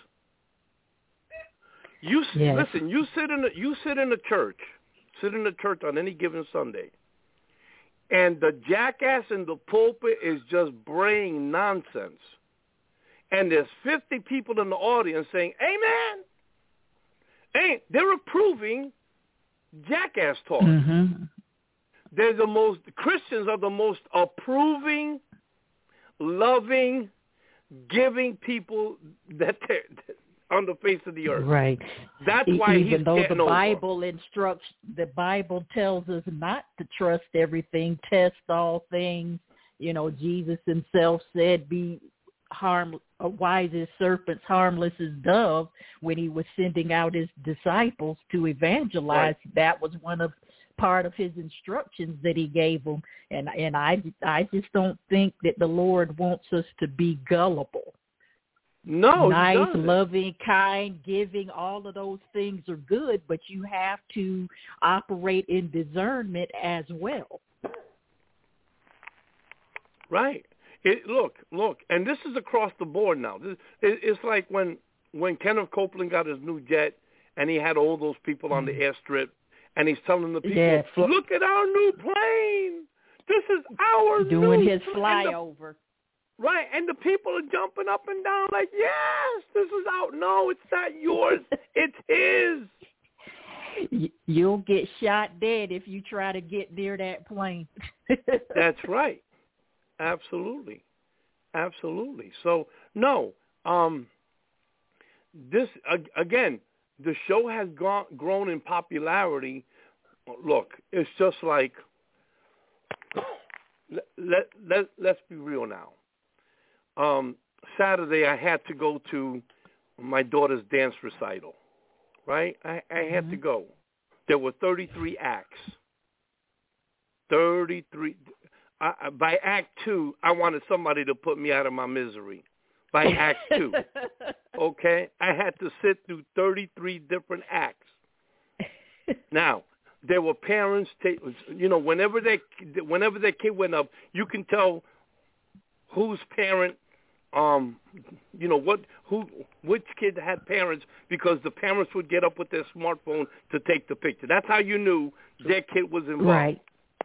You yes. listen. You sit in a, you sit in a church, sit in a church on any given Sunday, and the jackass in the pulpit is just braying nonsense, and there's fifty people in the audience saying, "Amen." Hey, they're approving jackass talk. Mm-hmm. They're the most, Christians are the most approving, loving, giving people that on the face of the earth. Right. That's why Even he's though getting the over. Bible instructs, the Bible tells us not to trust everything, test all things. You know, Jesus himself said, "Be harm wise as serpents, harmless as doves," when he was sending out his disciples to evangelize. Right. That was one of part of his instructions that he gave them. And and I I just don't think that the Lord wants us to be gullible. No, nice, loving, kind, giving, all of those things are good, but you have to operate in discernment as well. Right. It, look, look, and this is across the board now. This, it, it's like when when Kenneth Copeland got his new jet, and he had all those people on the airstrip, and he's telling the people, yeah, fl- "Look at our new plane. This is our doing new his flyover." The, right, and the people are jumping up and down like, "Yes, this is out." No, it's not yours. It's his. You'll get shot dead if you try to get near that plane. That's right. Absolutely. Absolutely. So, no, um, this, again, the show has gone, grown in popularity. Look, it's just like, let, let, let, let's be real now. Um, Saturday, I had to go to my daughter's dance recital, right? I, I had mm-hmm. to go. There were thirty-three acts. thirty-three I, by act two, I wanted somebody to put me out of my misery. By act two, okay? I had to sit through thirty-three different acts. Now, there were parents, t- you know, whenever they, whenever their kid went up, you can tell whose parent, um, you know, what, who, which kid had parents, because the parents would get up with their smartphone to take the picture. That's how you knew their kid was involved. Right.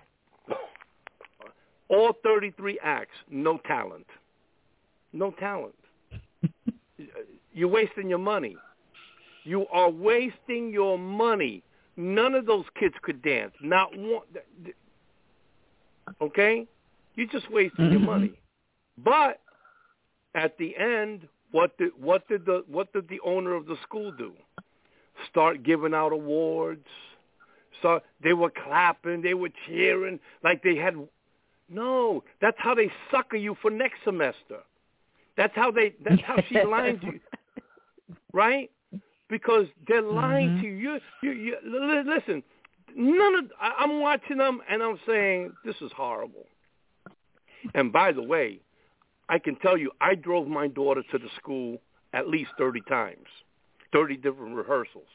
All thirty-three acts, no talent. No talent. You're wasting your money. You are wasting your money. None of those kids could dance. Not one. Okay? You're just wasting your money. But at the end, what did what did the what did the owner of the school do? Start giving out awards. So they were clapping, they were cheering like they had. No, that's how they sucker you for next semester. That's how they. That's how she lied to you, right? Because they're lying mm-hmm. to you. You, you. Listen, none of. I'm watching them and I'm saying this is horrible. And by the way, I can tell you, I drove my daughter to the school at least thirty times, thirty different rehearsals,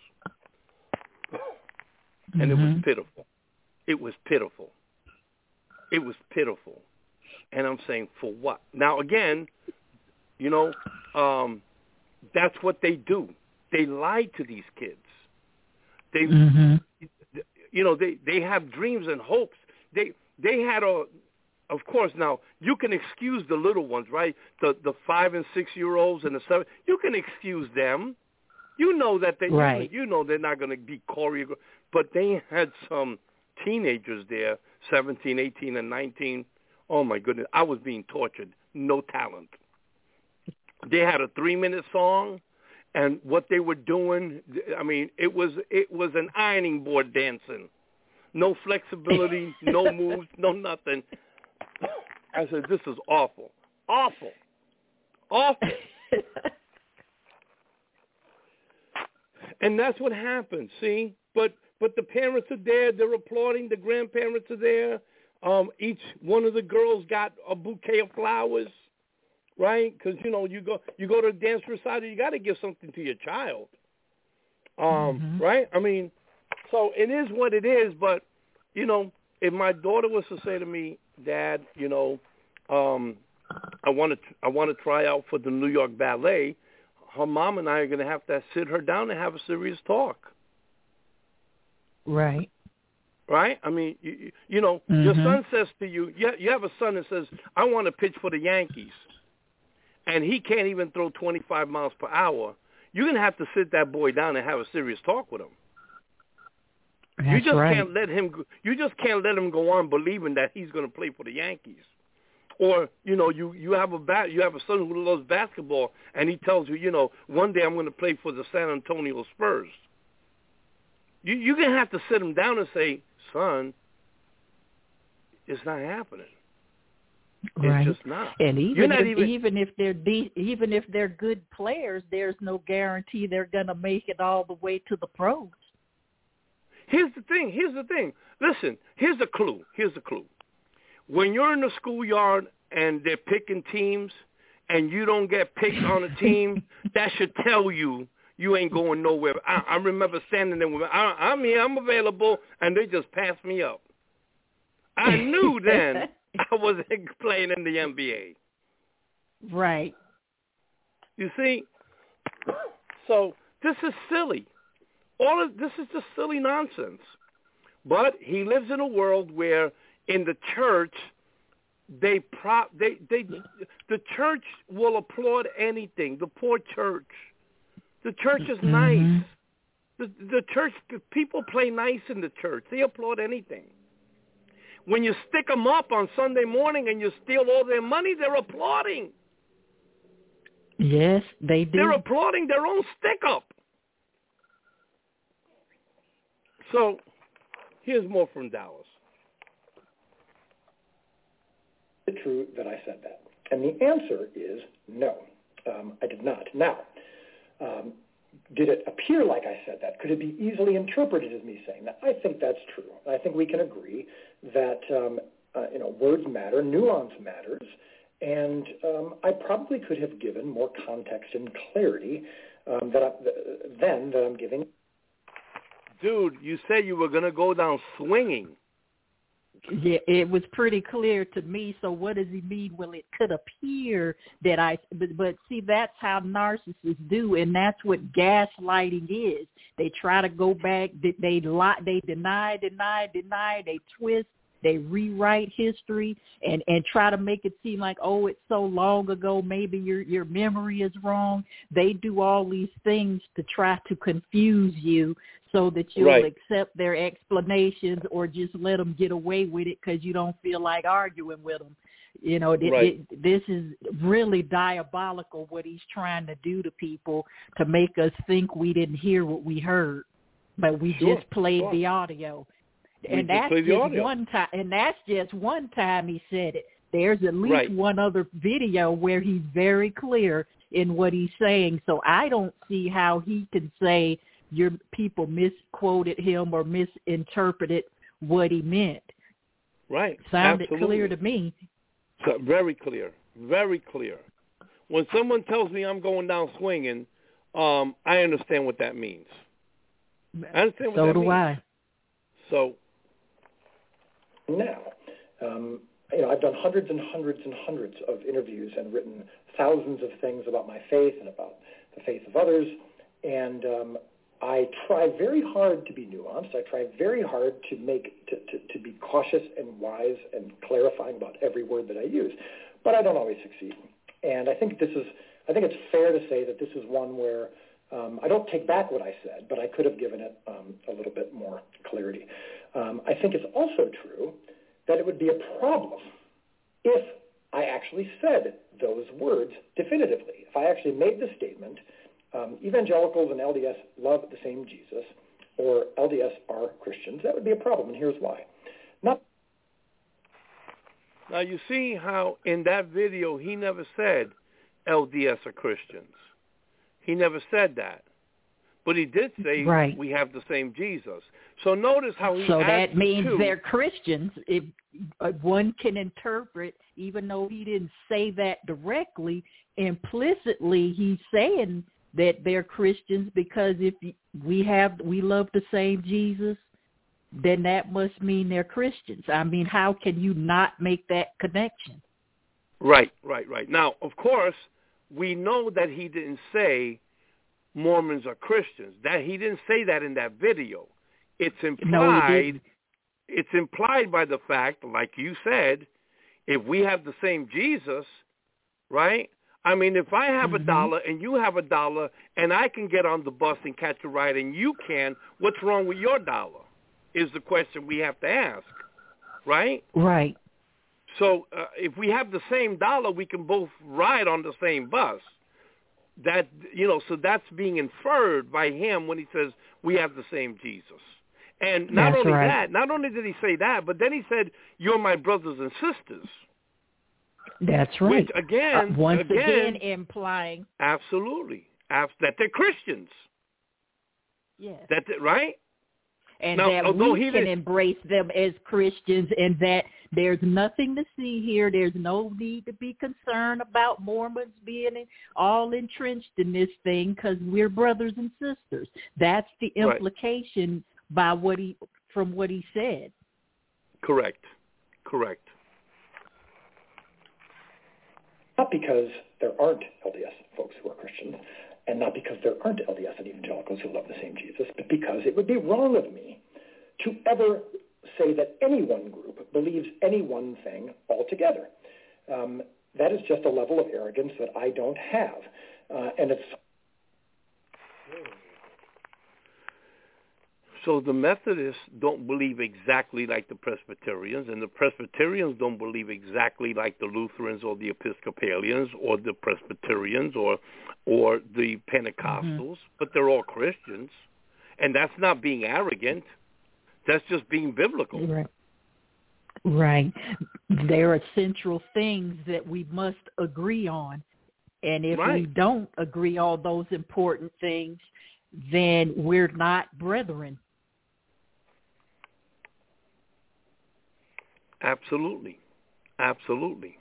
and mm-hmm. it was pitiful. It was pitiful. It was pitiful. And I'm saying, for what? Now, again, you know, um, that's what they do. They lie to these kids. They, mm-hmm. you know, they, they have dreams and hopes. They they had a, of course. Now you can excuse the little ones, right? The the five and six year olds and the seven. You can excuse them. You know that they, right. you, you know they're not going to be choreographed. But they had some teenagers there, seventeen, eighteen, and nineteen. Oh my goodness, I was being tortured. No talent. They had a three-minute song, and what they were doing, I mean, it was it was an ironing board dancing. No flexibility, no moves, no nothing. I said, this is awful, awful, awful. And that's what happened, see? But but the parents are there. They're applauding. The grandparents are there. Um, each one of the girls got a bouquet of flowers, right? Because, you know, you go you go to the dance recital, you got to give something to your child, um, mm-hmm. right? I mean, so it is what it is. But, you know, if my daughter was to say to me, Dad, you know, um, I want to I want to try out for the New York Ballet, her mom and I are going to have to sit her down and have a serious talk. Right. Right? I mean, you, you know, mm-hmm. your son says to you, you, you have a son that says, I want to pitch for the Yankees, and he can't even throw twenty-five miles per hour. You're going to have to sit that boy down and have a serious talk with him. That's you just right. can't let him. Go, you just can't let him go on believing that he's going to play for the Yankees. Or, you know, you, you have a bat, you have a son who loves basketball, and he tells you, you know, one day I'm going to play for the San Antonio Spurs. You, you're going to have to sit him down and say, son, it's not happening. Right. It's just not. And even You're not if, even, even if they're de- even if they're good players, there's no guarantee they're going to make it all the way to the pros. Here's the thing. Here's the thing. Listen, here's the clue. Here's the clue. When you're in the schoolyard and they're picking teams and you don't get picked on a team, that should tell you you ain't going nowhere. I, I remember standing there with, I, I'm here, I'm available, and they just passed me up. I knew then I wasn't playing in the N B A. Right. You see? So this is silly. All of this is just silly nonsense. But he lives in a world where in the church, they prop they they the church will applaud anything. The poor church. The church is mm-hmm. nice. The the church the people play nice in the church. They applaud anything. When you stick them up on Sunday morning and you steal all their money, they're applauding. Yes, they do. They're applauding their own stick up. So, here's more from Dallas. Is it true that I said that? And the answer is no, um, I did not. Now, um, did it appear like I said that? Could it be easily interpreted as me saying that? I think that's true. I think we can agree that um, uh, you know words matter, nuance matters, and um, I probably could have given more context and clarity um, that I, th- then that I'm giving. Dude, you said you were going to go down swinging. Yeah, it was pretty clear to me. So what does he mean? Well, it could appear that I, but, but see, that's how narcissists do, and that's what gaslighting is. They try to go back, they, they lie, they deny, deny, deny, they twist, they rewrite history, and, and try to make it seem like, oh, it's so long ago, maybe your your memory is wrong. They do all these things to try to confuse you, so that you'll right. accept their explanations or just let them get away with it because you don't feel like arguing with them. You know, th- right. th- this is really diabolical what he's trying to do to people to make us think we didn't hear what we heard, but we sure. just played sure. the audio. We and just that's played the just audio. one time. And that's just one time he said it. There's at least right. one other video where he's very clear in what he's saying. So I don't see how he can say your people misquoted him or misinterpreted what he meant. Right. Sounded Absolutely. clear to me. So, very clear. Very clear. When someone tells me I'm going down swinging, um, I understand what that means. I understand what so that do means. I. So now, um, you know, I've done hundreds and hundreds and hundreds of interviews and written thousands of things about my faith and about the faith of others, and um, I try very hard to be nuanced. I try very hard to make to, to, to be cautious and wise and clarifying about every word that I use, but I don't always succeed. And I think this is I think it's fair to say that this is one where um, I don't take back what I said, but I could have given it um, a little bit more clarity. Um, I think it's also true that it would be a problem if I actually said those words definitively. If I actually made the statement, um, evangelicals and L D S love the same Jesus, or L D S are Christians, that would be a problem, and here's why. Not now, you see how in that video he never said L D S are Christians. He never said that. But he did say right. we have the same Jesus. So notice how he So adds that means two. they're Christians. If uh, one can interpret, even though he didn't say that directly, implicitly he's saying that they're Christians because if we have we love the same Jesus, then that must mean they're Christians. I mean, how can you not make that connection? Right, right, right. Now, of course, we know that he didn't say Mormons are Christians. That he didn't say that in that video. It's implied. No, he didn't. It's implied by the fact, like you said, if we have the same Jesus, right? I mean, if I have mm-hmm. a dollar and you have a dollar and I can get on the bus and catch a ride and you can, what's wrong with your dollar? Is the question we have to ask, right? Right. So uh, if we have the same dollar, we can both ride on the same bus. That, you know, so that's being inferred by him when he says we have the same Jesus. And not that's only right. that, not only did he say that, but then he said, you're my brothers and sisters. That's right. Which again, uh, once again, again implying absolutely, abs- that they're Christians. Yes. That they, right? And now, that we he can did, embrace them as Christians, and that there's nothing to see here. There's no need to be concerned about Mormons being all entrenched in this thing because we're brothers and sisters. That's the implication right. by what he from what he said. Correct. Correct. Not because there aren't L D S folks who are Christians, and not because there aren't L D S and evangelicals who love the same Jesus, but because it would be wrong of me to ever say that any one group believes any one thing altogether. Um, that is just a level of arrogance that I don't have. Uh, and it's... So the Methodists don't believe exactly like the Presbyterians, and the Presbyterians don't believe exactly like the Lutherans or the Episcopalians or the Presbyterians or or the Pentecostals, mm-hmm. but they're all Christians. And that's not being arrogant. That's just being biblical. Right. Right. There are central things that we must agree on. And if right. we don't agree on those important things, then we're not brethren. Absolutely. Absolutely.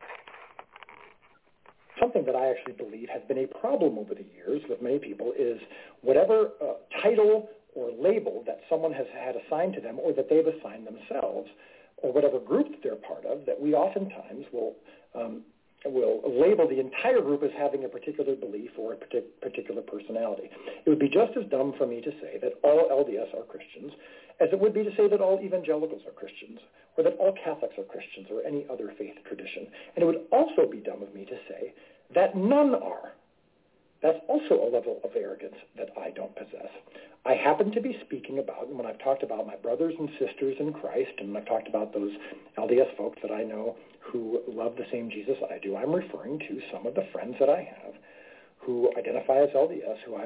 Something that I actually believe has been a problem over the years with many people is whatever uh, title or label that someone has had assigned to them or that they've assigned themselves or whatever group that they're part of, that we oftentimes will um, will label the entire group as having a particular belief or a partic- particular personality. It would be just as dumb for me to say that all L D S are Christians as it would be to say that all evangelicals are Christians or that all Catholics are Christians or any other faith tradition. And it would also be dumb of me to say that none are. That's also a level of arrogance that I don't possess. I happen to be speaking about, and when I've talked about my brothers and sisters in Christ, and I've talked about those L D S folks that I know who love the same Jesus I do, I'm referring to some of the friends that I have who identify as L D S, who I...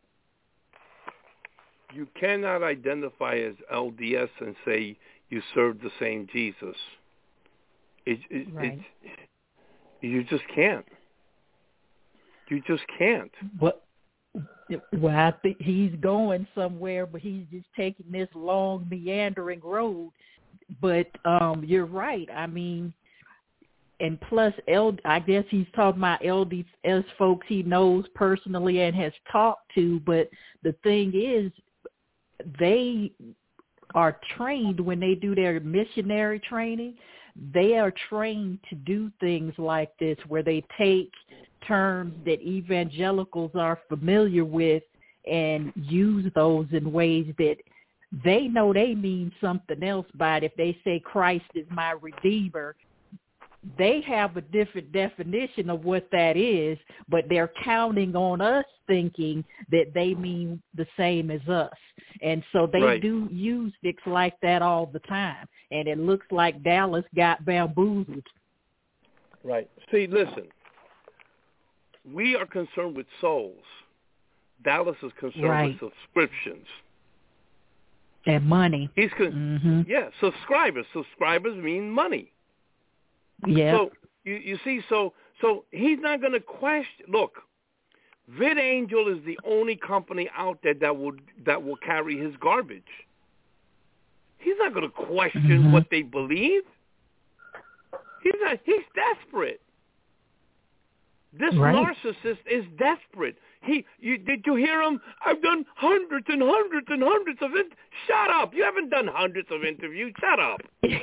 You cannot identify as L D S and say you serve the same Jesus. It, it, right. it's, you just can't. You just can't. What? Well, I think he's going somewhere, but he's just taking this long, meandering road. But um, you're right. I mean, and plus, L, I guess he's talking about L D S folks he knows personally and has talked to. But the thing is, they are trained when they do their missionary training. They are trained to do things like this, where they take terms that evangelicals are familiar with and use those in ways that they know they mean something else by it. If they say Christ is my Redeemer, they have a different definition of what that is, but they're counting on us thinking that they mean the same as us. And so they right. do use things like that all the time. And it looks like Dallas got bamboozled. Right. See, listen, we are concerned with souls. Dallas is concerned right. with subscriptions. And money. He's con- mm-hmm. Yeah, subscribers. Subscribers mean money. Yeah. So you, you see, so so he's not going to question. Look, VidAngel is the only company out there that will that will carry his garbage. He's not going to question mm-hmm. what they believe. He's not. He's desperate. This right. narcissist is desperate. He, you, did you hear him? I've done hundreds and hundreds and hundreds of it. Shut up! You haven't done hundreds of interviews. Shut up.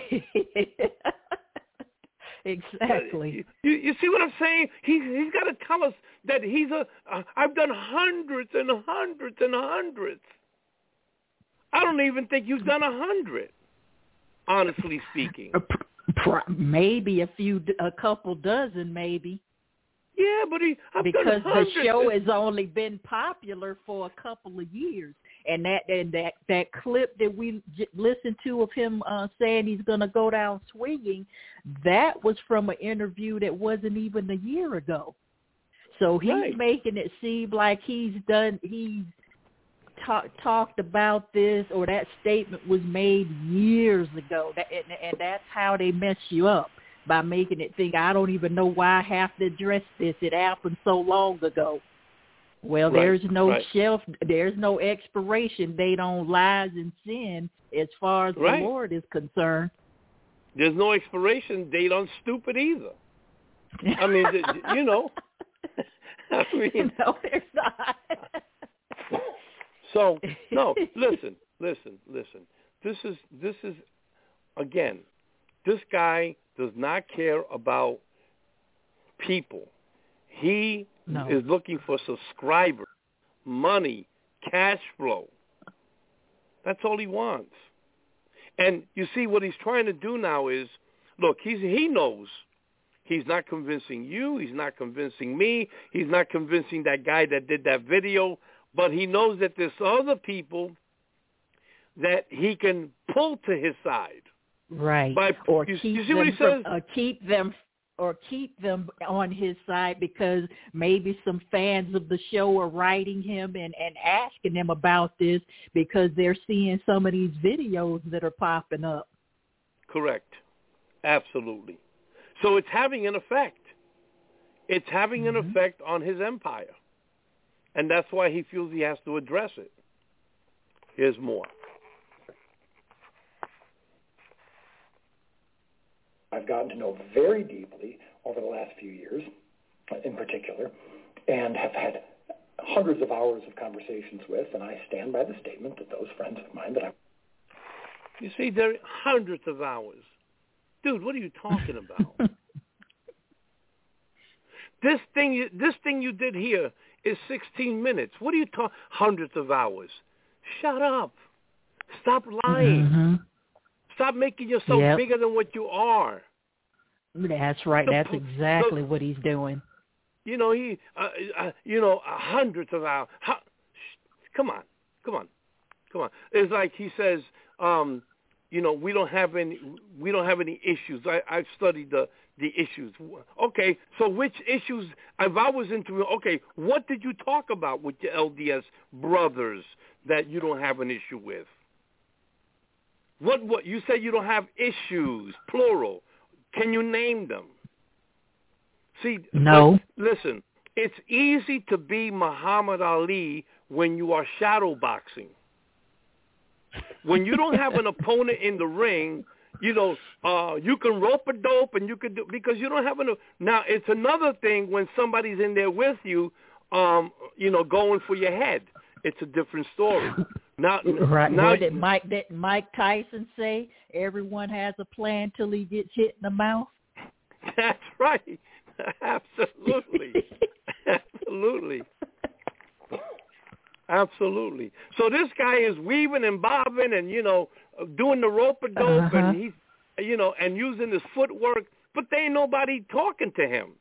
Exactly. You, you see what I'm saying? He's he's got to tell us that he's a. Uh, I've done hundreds and hundreds and hundreds. I don't even think you've done a hundred. Honestly speaking, maybe a few, a couple dozen, maybe. Yeah, but he I've because done the hundreds. show has only been popular for a couple of years, and that and that that clip that we j- listened to of him uh, saying he's going to go down swinging, that was from an interview that wasn't even a year ago. So he's right. making it seem like he's done he's ta- talked about this, or that statement was made years ago. That, and, and that's how they mess you up, by making it think, I don't even know why I have to address this. It happened so long ago. Well, right, there's no right. shelf, there's no expiration date on lies and sin as far as right. the Lord is concerned. There's no expiration date on stupid either. I mean, you know. I mean, no, there's not. So, no, listen, listen, listen. This is, this is, again, this guy does not care about people. He no. is looking for subscribers, money, cash flow. That's all he wants. And you see, what he's trying to do now is, look, he's, he knows he's not convincing you. He's not convincing me. He's not convincing that guy that did that video. But he knows that there's other people that he can pull to his side. Right. By, or you, keep you see them what he says? From, uh, keep them or keep them on his side, because maybe some fans of the show are writing him and, and asking him about this because they're seeing some of these videos that are popping up. Correct. Absolutely. So it's having an effect. It's having mm-hmm. an effect on his empire. And that's why he feels he has to address it. Here's more. I've gotten to know very deeply over the last few years, in particular, and have had hundreds of hours of conversations with, and I stand by the statement that those friends of mine that I... You see, there are hundreds of hours. Dude, what are you talking about? This thing, you, this thing you did here is sixteen minutes. What are you talking? Hundreds of hours. Shut up. Stop lying. Mm-hmm. Stop making yourself yep. bigger than what you are. That's right. The, That's exactly the, what he's doing. You know, he, uh, uh, you know, uh, hundreds of hours. How, come on, come on, come on. It's like he says, um, you know, we don't have any, we don't have any issues. I, I've studied the the issues. Okay, so which issues? If I was into, okay, what did you talk about with your L D S brothers that you don't have an issue with? What? What you say you don't have issues, plural. Can you name them? See, no. Listen, it's easy to be Muhammad Ali when you are shadow boxing. When you don't have an opponent in the ring, you know, uh, you can rope a dope and you can do, because you don't have an. Now it's another thing when somebody's in there with you, um, you know, going for your head. It's a different story. Now, right. now what did Mike did Mike Tyson say? Everyone has a plan till he gets hit in the mouth. That's right. Absolutely. Absolutely. Absolutely. So this guy is weaving and bobbing and, you know, doing the rope-a-dope uh-huh. and he's, you know, and using his footwork, but there ain't nobody talking to him.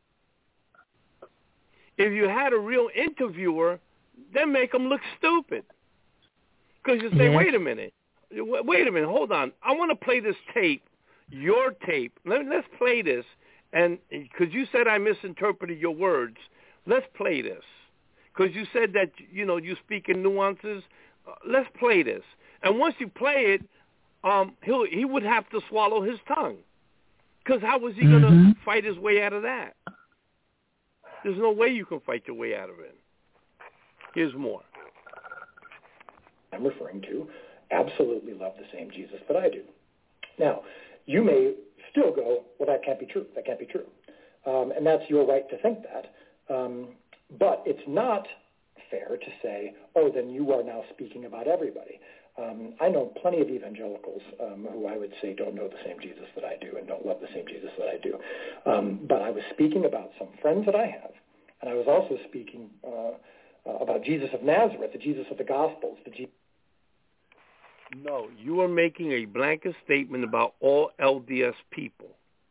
If you had a real interviewer, then make him look stupid. Because you say, yes. wait a minute. Wait a minute. Hold on. I want to play this tape, your tape. Let, let's play this. And because you said I misinterpreted your words, let's play this. Because you said that, you know, you speak in nuances. Uh, let's play this. And once you play it, um, he'll, he would have to swallow his tongue. Because how was he mm-hmm. going to fight his way out of that? There's no way you can fight your way out of it. Here's more. I'm referring to absolutely love the same Jesus that I do. Now, you may still go, well, that can't be true. That can't be true. Um, and that's your right to think that. Um, but it's not fair to say, oh, then you are now speaking about everybody. Um, I know plenty of evangelicals um, who I would say don't know the same Jesus that I do and don't love the same Jesus that I do. Um, but I was speaking about some friends that I have, and I was also speaking uh, uh, about Jesus of Nazareth, the Jesus of the Gospels, the Jesus. No, you are making a blanket statement about all L D S people.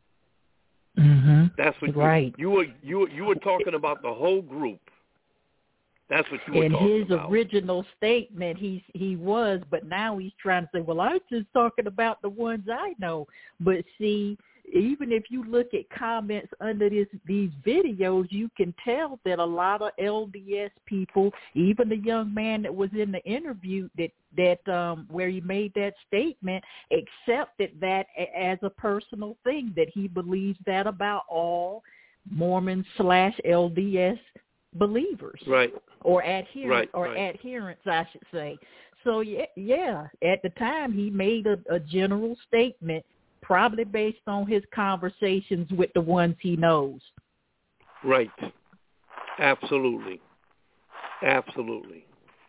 Mm-hmm. That's what right. you, you were. You were, you were talking about the whole group. That's what you were in talking his about. original statement, he he was, but now he's trying to say, well, I'm just talking about the ones I know. But see, even if you look at comments under this these videos, you can tell that a lot of L D S people, even the young man that was in the interview that that um, where he made that statement, accepted that as a personal thing, that he believes that about all Mormons slash L D S believers, right, or adherents, right, or right. adherents, I should say. So yeah, yeah. At the time, he made a, a general statement, probably based on his conversations with the ones he knows. Right. Absolutely. Absolutely.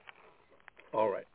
All right.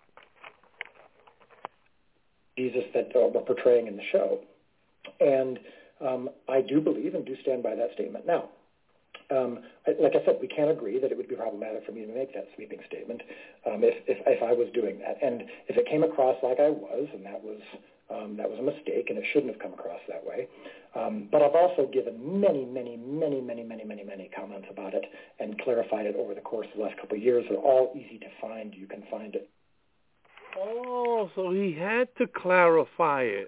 Jesus that uh, we're portraying in the show, and um, I do believe and do stand by that statement. Now, Um, like I said, we can't agree that it would be problematic for me to make that sweeping statement um, if, if, if I was doing that. And if it came across like I was, and that was um, that was a mistake, and it shouldn't have come across that way. Um, but I've also given many, many, many, many, many, many, many comments about it and clarified it over the course of the last couple of years. They're all easy to find. You can find it. Oh, so he had to clarify it.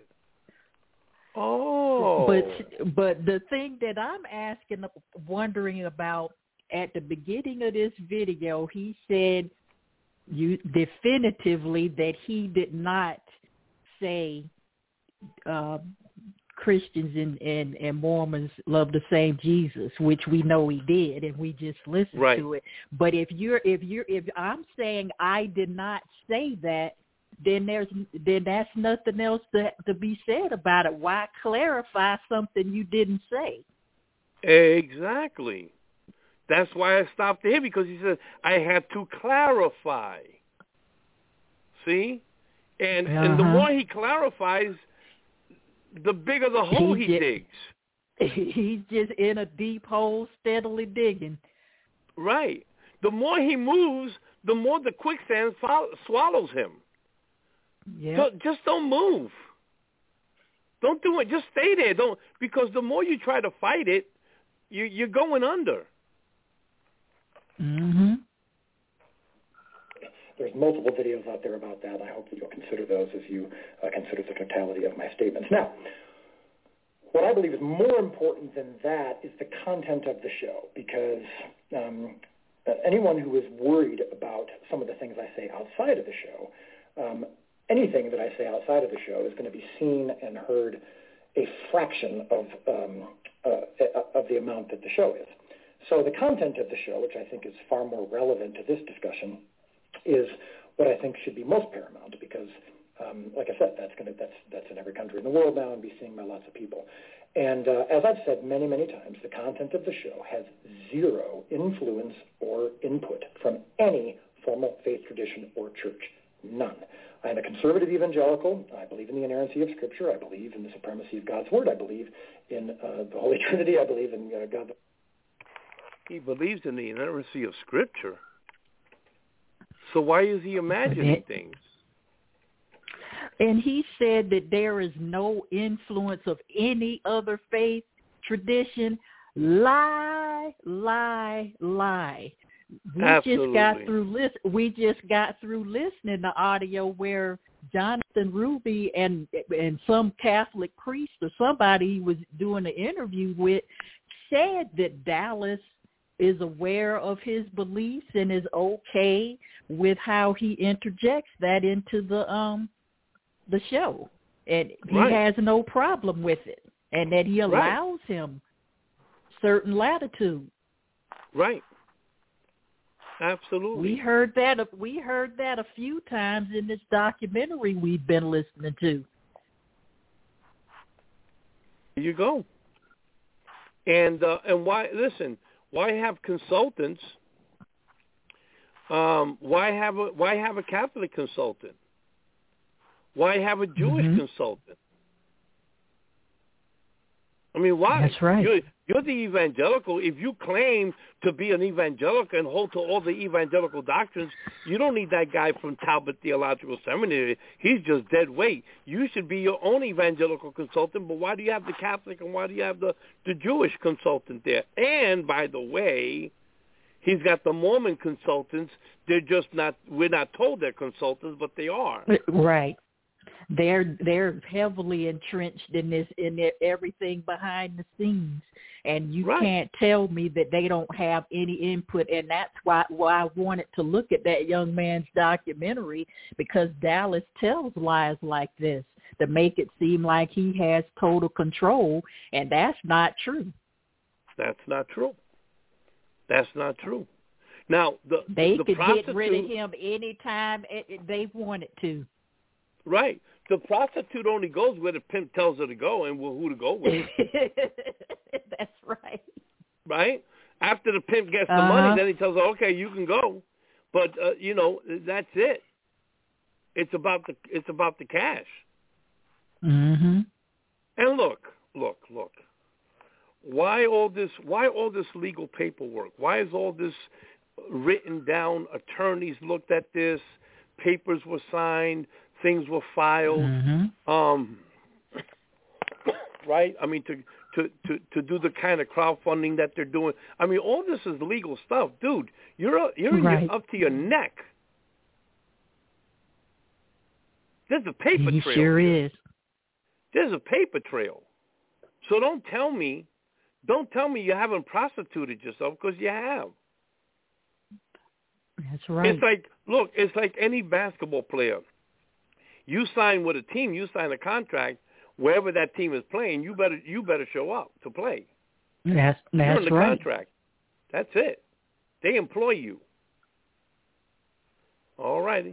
Oh. But but the thing that I'm asking, wondering about, at the beginning of this video, he said you definitively that he did not say uh, Christians and, and, and Mormons love the same Jesus, which we know he did, and we just listened right. to it. But if you're if you're if I'm saying I did not say that, then there's then that's nothing else to to be said about it. Why clarify something you didn't say? Exactly. That's why I stopped here, because he said I had to clarify. See? And uh-huh. and the more he clarifies, the bigger the hole he, he digs. He's just in a deep hole, steadily digging. Right. The more he moves, the more the quicksand fo- swallows him. Yeah. So just don't move. Don't do it. Just stay there. Don't because the more you try to fight it, you, you're going under. Mm-hmm. There's multiple videos out there about that. I hope that you'll consider those as you uh, consider the totality of my statements. Now, what I believe is more important than that is the content of the show, because um, anyone who is worried about some of the things I say outside of the show, um, anything that I say outside of the show is going to be seen and heard a fraction of um, uh, of the amount that the show is. So the content of the show, which I think is far more relevant to this discussion, is what I think should be most paramount, because, um, like I said, that's going to that's that's in every country in the world now and be seen by lots of people. And uh, as I've said many, many times, the content of the show has zero influence or input from any formal faith tradition or church None. I am a conservative evangelical. I believe in the inerrancy of Scripture. I believe in the supremacy of God's Word. I believe in uh, the Holy Trinity. I believe in uh, God. He believes in the inerrancy of Scripture. So why is he imagining things? And he said that there is no influence of any other faith, tradition. Lie, lie, lie. We Absolutely. just got through list. We just got through listening to audio where Jonathan Ruby and and some Catholic priest or somebody he was doing an interview with said that Dallas is aware of his beliefs and is okay with how he interjects that into the um the show, and he right. has no problem with it, and that he allows right. him certain latitude. Right. Absolutely. We heard that. We heard that a few times in this documentary we've been listening to. There you go. And uh, and why? Listen. Why have consultants? Um, why have a Why have a Catholic consultant? Why have a Jewish mm-hmm. consultant? I mean, why? That's right. You're, you're the evangelical. If you claim to be an evangelical and hold to all the evangelical doctrines, you don't need that guy from Talbot Theological Seminary. He's just dead weight. You should be your own evangelical consultant, but why do you have the Catholic and why do you have the, the Jewish consultant there? And, by the way, he's got the Mormon consultants. They're just not, we're not told they're consultants, but they are. Right. They're they're heavily entrenched in this in their, everything behind the scenes, and you right. can't tell me that they don't have any input. And that's why why I wanted to look at that young man's documentary, because Dallas tells lies like this to make it seem like he has total control, and that's not true. That's not true. That's not true. Now the they the could prostitute, get rid of him anytime they wanted to. Right. The prostitute only goes where the pimp tells her to go and who to go with. That's right. Right? After the pimp gets the uh-huh. money, then he tells her, okay, you can go. But, uh, you know, that's it. It's about the it's about the cash. Mm-hmm. And look, look, look. Why all this why all this legal paperwork? Why is all this written down? Attorneys looked at this, papers were signed, things were filed, mm-hmm. um, right? I mean, to, to, to, to do the kind of crowdfunding that they're doing. I mean, all this is legal stuff. Dude, you're, you're, right. you're up to your neck. There's a paper he trail. Sure here. is. There's a paper trail. So don't tell me, don't tell me you haven't prostituted yourself, because you have. That's right. It's like, look, it's like any basketball player. You sign with a team, you sign a contract, wherever that team is playing, you better you better show up to play. That's, that's You're in the right. contract. That's it. They employ you. All righty.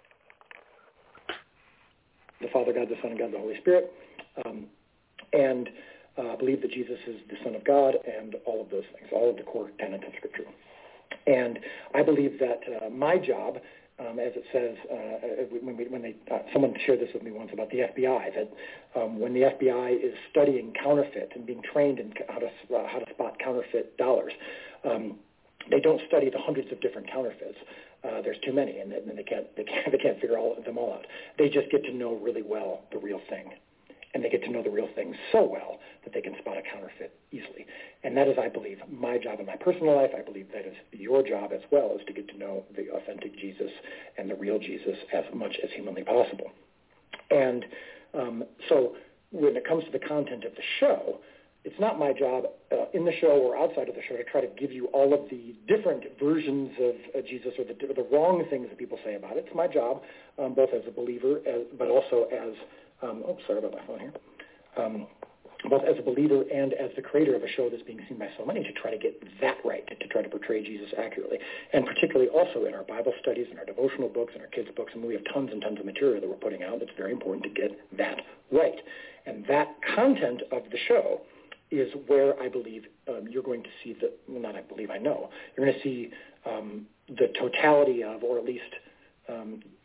The Father, God, the Son, and God, the Holy Spirit. Um, and uh, believe that Jesus is the Son of God and all of those things, all of the core tenets of Scripture. And I believe that uh, my job, Um, as it says, uh, when, we, when they, uh, someone shared this with me once about the F B I, that um, when the F B I is studying counterfeit and being trained in how to uh, how to spot counterfeit dollars, um, they don't study the hundreds of different counterfeits. Uh, there's too many, and, and they can't they can't they can't figure all them all out. They just get to know really well the real thing, and they get to know the real thing so well that they can spot a counterfeit easily. And that is, I believe, my job in my personal life. I believe that is your job as well, is to get to know the authentic Jesus and the real Jesus as much as humanly possible. And um, so when it comes to the content of the show, it's not my job uh, in the show or outside of the show to try to give you all of the different versions of uh, Jesus or the, the wrong things that people say about it. It's my job, um, both as a believer, as, but also as Um, oh, sorry about my phone here. Um, both as a believer and as the creator of a show that's being seen by so many, to try to get that right, to, to try to portray Jesus accurately. And particularly also in our Bible studies and our devotional books and our kids' books, and we have tons and tons of material that we're putting out that's very important to get that right. And that content of the show is where I believe um, you're going to see the, well, not I believe, I know, you're going to see um, the totality of, or at least um,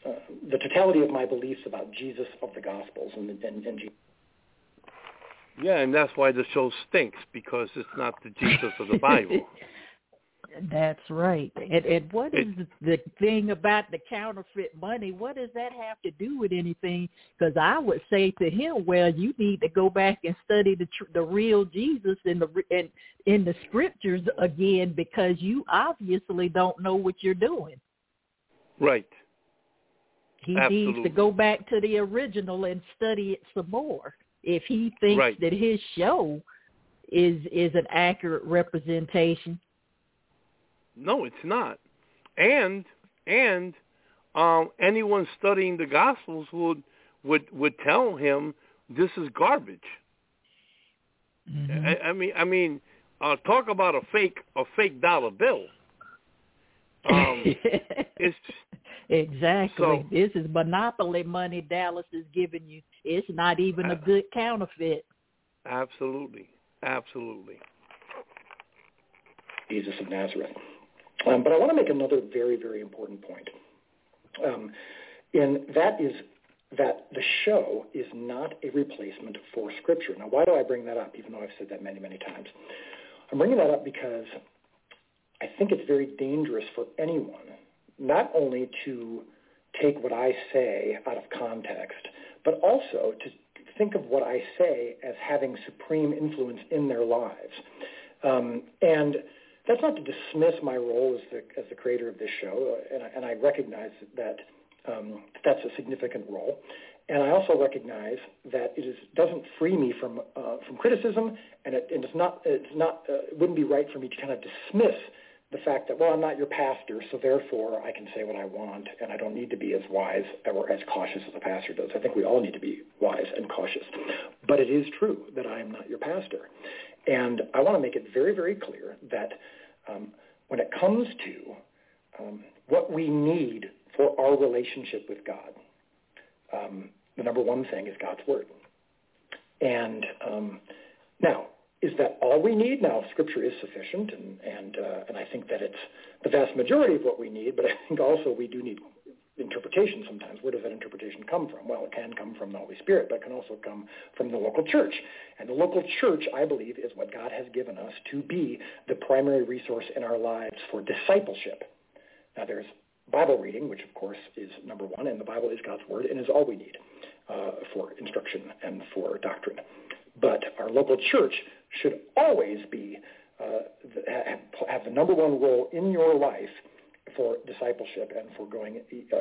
uh, the totality of my beliefs about Jesus of the Gospels and, and, and Jesus. Yeah, and that's why the show stinks, because it's not the Jesus of the Bible. That's right. And, and what is it, the thing about the counterfeit money? What does that have to do with anything? Because I would say to him, well, you need to go back and study the tr- the real Jesus in the in, in the scriptures again, because you obviously don't know what you're doing. Right. He Absolutely. needs to go back to the original and study it some more if he thinks right. that his show is is an accurate representation. No, it's not. And and um, anyone studying the Gospels would would would tell him this is garbage. Mm-hmm. I, I mean, I mean, uh, talk about a fake a fake dollar bill. Um, it's exactly. So, this is monopoly money Dallas is giving you. It's not even a good counterfeit. Absolutely, absolutely. Jesus of Nazareth. Um, but I want to make another very, very important point. Um, and that is that the show is not a replacement for Scripture. Now, why do I bring that up, even though I've said that many, many times? I'm bringing that up because I think it's very dangerous for anyone not only to take what I say out of context, but also to think of what I say as having supreme influence in their lives. Um, and that's not to dismiss my role as the as the creator of this show, and I, and I recognize that um, that's a significant role. And I also recognize that it is doesn't free me from uh, from criticism, and it, and it's not it's not uh, it wouldn't be right for me to kind of dismiss the fact that, well, I'm not your pastor, so therefore I can say what I want, and I don't need to be as wise or as cautious as a pastor does. I think we all need to be wise and cautious. But it is true that I am not your pastor. And I want to make it very, very clear that um, when it comes to um, what we need for our relationship with God, um, the number one thing is God's Word. And um, now, is that all we need? Now, Scripture is sufficient, and and, uh, and I think that it's the vast majority of what we need, but I think also we do need interpretation sometimes. Where does that interpretation come from? Well, it can come from the Holy Spirit, but it can also come from the local church. And the local church, I believe, is what God has given us to be the primary resource in our lives for discipleship. Now, there's Bible reading, which, of course, is number one, and the Bible is God's Word and is all we need uh, for instruction and for doctrine. But our local church should always be uh, have, have the number one role in your life for discipleship and for going. Uh,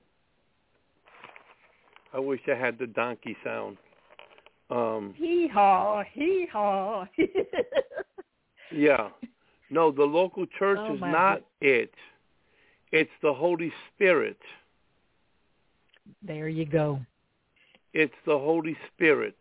I wish I had the donkey sound. Um, hee haw, hee haw. Yeah, no, the local church oh, is not God. it. It's the Holy Spirit. There you go. It's the Holy Spirit.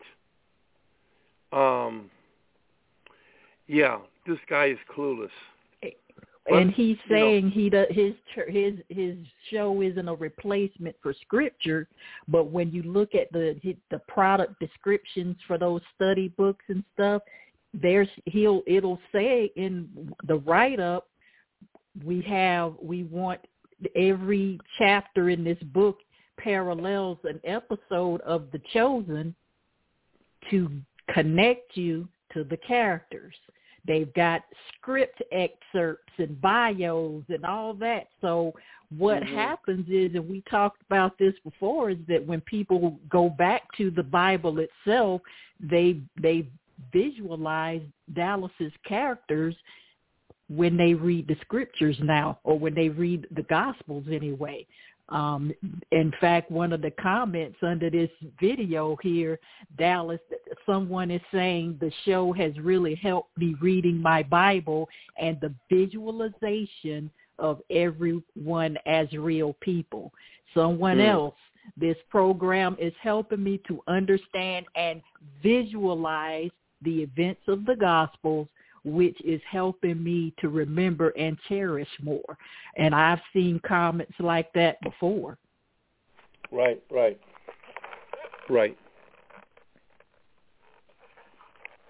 Um. Yeah, this guy is clueless. And he's saying know, he does, his his his show isn't a replacement for Scripture, but when you look at the the product descriptions for those study books and stuff, there's he'll it'll say in the write up, we have we want every chapter in this book parallels an episode of The Chosen to connect you to the characters. They've got script excerpts and bios and all that. So what mm-hmm. happens is, and we talked about this before, is that when people go back to the Bible itself, they they visualize Dallas's characters when they read the scriptures now, or when they read the Gospels anyway. Um, in fact, one of the comments under this video here, Dallas, someone is saying the show has really helped me reading my Bible and the visualization of everyone as real people. Someone mm. else, this program is helping me to understand and visualize the events of the Gospels, which is helping me to remember and cherish more. And I've seen comments like that before. Right, right, right.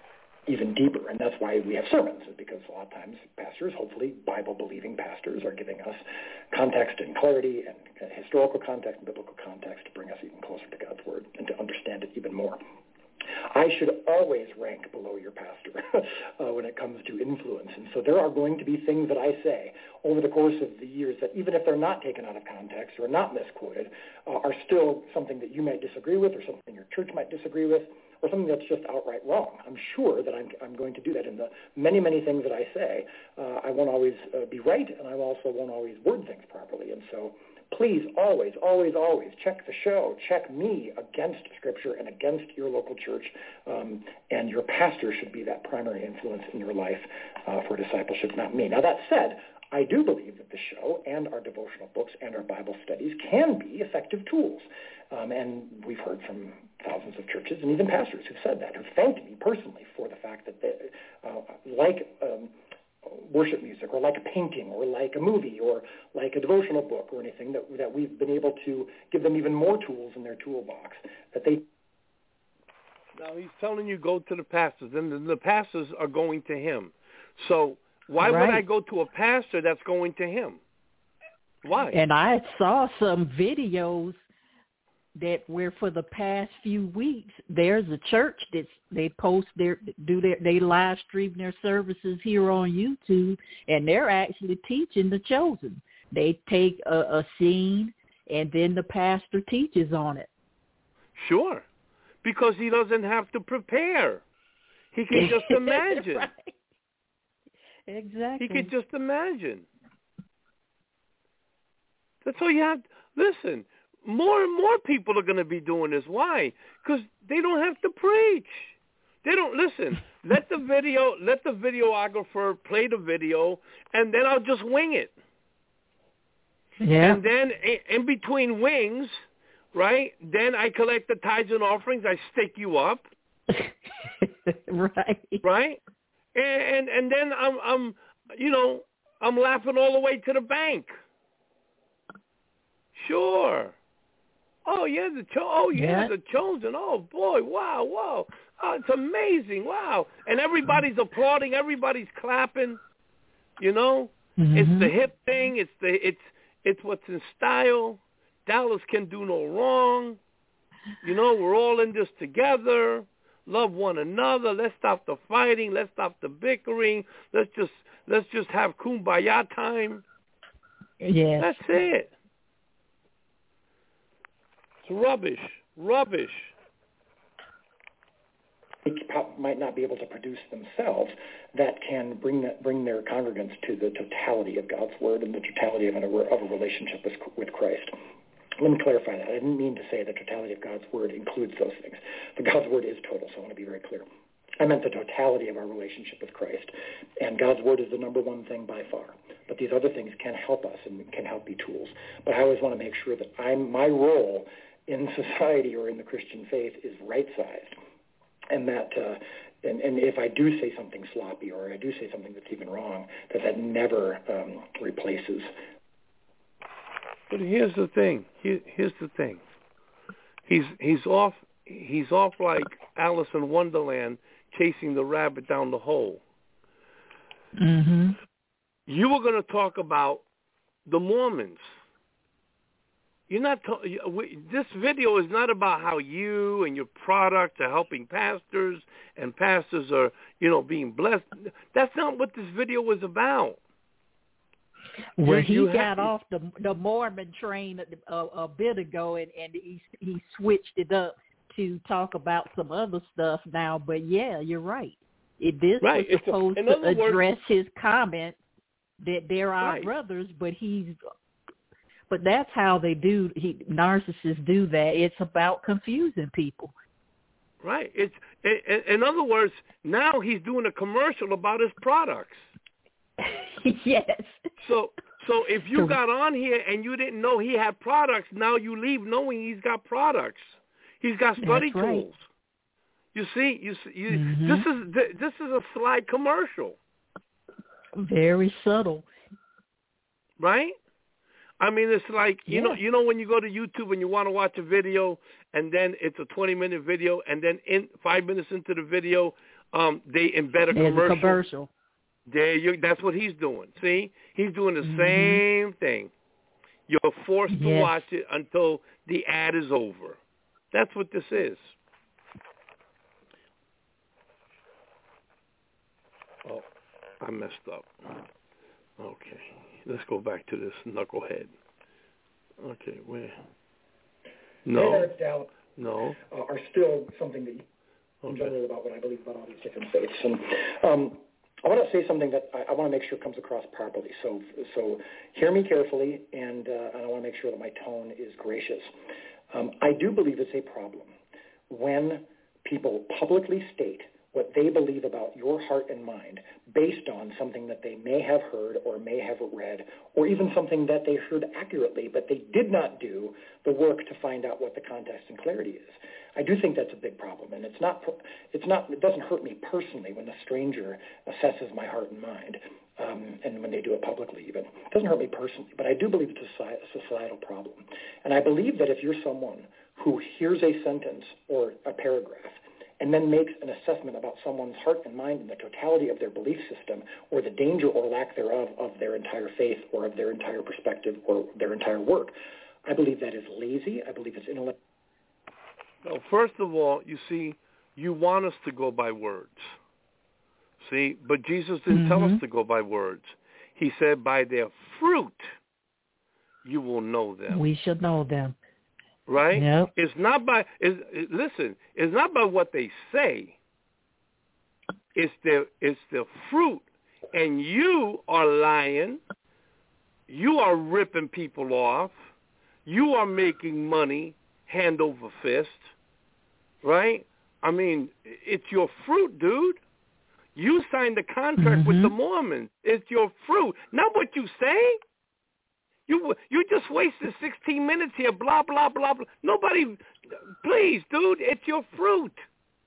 even deeper. And that's why we have sermons, because a lot of times pastors, hopefully Bible-believing pastors, are giving us context and clarity and historical context and biblical context to bring us even closer to God's Word and to understand it even more. I should always rank below your pastor uh, when it comes to influence. And so there are going to be things that I say over the course of the years that, even if they're not taken out of context or not misquoted, uh, are still something that you might disagree with, or something your church might disagree with, or something that's just outright wrong. I'm sure that I'm, I'm going to do that in the many, many things that I say. Uh, I won't always uh, be right, and I also won't always word things properly. And so please always, always, always check the show, check me against Scripture and against your local church, um, and your pastor should be that primary influence in your life uh, for discipleship, not me. Now, that said, I do believe that the show and our devotional books and our Bible studies can be effective tools. Um, and we've heard from thousands of churches and even pastors who've said that, who've thanked me personally for the fact that they, uh, like um, worship music, or like a painting, or like a movie, or like a devotional book, or anything, that that we've been able to give them even more tools in their toolbox that they. Now he's telling you go to the pastors, and the, the pastors are going to him. So why right. would I go to a pastor that's going to him? Why? And I saw some videos that where for the past few weeks there's a church that they post their do their they live stream their services here on YouTube, and they're actually teaching the chosen. They take a, a scene and then the pastor teaches on it. Sure, because he doesn't have to prepare. He can just imagine. Right. Exactly. He could just imagine. That's all you have. Listen. More and more people are going to be doing this. Why? Because they don't have to preach. They don't listen. Let the video, let the videographer play the video, and then I'll just wing it. Yeah. And then in between wings, right? Then I collect the tithes and offerings. I stick you up. Right. Right. And and then I'm I'm you know I'm laughing all the way to the bank. Sure. Oh, yeah, the cho- oh yeah, yeah, the chosen. Oh, boy, wow, wow. Oh, it's amazing, wow. And everybody's applauding, everybody's clapping, you know. Mm-hmm. It's the hip thing, it's the it's it's what's in style. Dallas can do no wrong. You know, we're all in this together. Love one another. Let's stop the fighting, let's stop the bickering. Let's just let's just have kumbaya time. Yeah. That's it. It's rubbish, rubbish. They might not be able to produce themselves that can bring that, bring their congregants to the totality of God's Word and the totality of a, of a relationship with, with Christ. Let me clarify that. I didn't mean to say the totality of God's Word includes those things. But God's Word is total, so I want to be very clear. I meant the totality of our relationship with Christ. And God's Word is the number one thing by far. But these other things can help us and can help be tools. But I always want to make sure that I'm my role in society or in the Christian faith is right-sized, and that uh, and, and if I do say something sloppy or I do say something that's even wrong, that that never um, replaces. But here's the thing. Here, here's the thing. He's he's off. He's off like Alice in Wonderland, chasing the rabbit down the hole. Mm-hmm. You were going to talk about the Mormons. You're not. This video is not about how you and your product are helping pastors and pastors are, you know, being blessed. That's not what this video was about. Well, you, he you got have, off the the Mormon train a, a, a bit ago, and, and he he switched it up to talk about some other stuff now. But yeah, you're right. It this right. was supposed a, to address words, his comment that they're our right. brothers, but he's. But that's how they do. He, narcissists do that. It's about confusing people. Right. It's in, in other words, now he's doing a commercial about his products. Yes. So, so if you got on here and you didn't know he had products, now you leave knowing he's got products. He's got study that's right. tools. You see, you see, you, mm-hmm. this is this is a sly commercial. Very subtle. Right. I mean, it's like, you yeah. know, you know when you go to YouTube and you want to watch a video, and then it's a twenty-minute video, and then in five minutes into the video, Um, they embed a There's commercial. a commercial. There you. That's what he's doing. See, he's doing the Mm-hmm. same thing. You're forced to Yes. watch it until the ad is over. That's what this is. Oh, I messed up. Okay, let's go back to this knucklehead. Okay, where? No. Hey there, it's Dallas. No. Uh, are still something that you in Okay. general about what I believe about all these different faiths. And um, I want to say something that I, I want to make sure comes across properly. So, so hear me carefully, and, uh, and I want to make sure that my tone is gracious. Um, I do believe it's a problem when people publicly state what they believe about your heart and mind based on something that they may have heard or may have read, or even something that they heard accurately, but they did not do the work to find out what the context and clarity is. I do think that's a big problem, and it's not, it's not, it doesn't hurt me personally when a stranger assesses my heart and mind, um, and when they do it publicly even. It doesn't hurt me personally, but I do believe it's a societal problem. And I believe that if you're someone who hears a sentence or a paragraph and then makes an assessment about someone's heart and mind and the totality of their belief system or the danger or lack thereof of their entire faith or of their entire perspective or their entire work, I believe that is lazy. I believe it's intellectual. Well, first of all, you see, you want us to go by words. See, but Jesus didn't Mm-hmm. tell us to go by words. He said, by their fruit you will know them. We should know them. Right? Yep. It's not by, it's, it, listen, it's not by what they say. It's their, it's the fruit. And you are lying. You are ripping people off. You are making money hand over fist. Right? I mean, it's your fruit, dude. You signed the contract Mm-hmm. with the Mormons. It's your fruit, not what you say. You you just wasted sixteen minutes here, blah, blah, blah, blah. Nobody, please, dude, it's your fruit.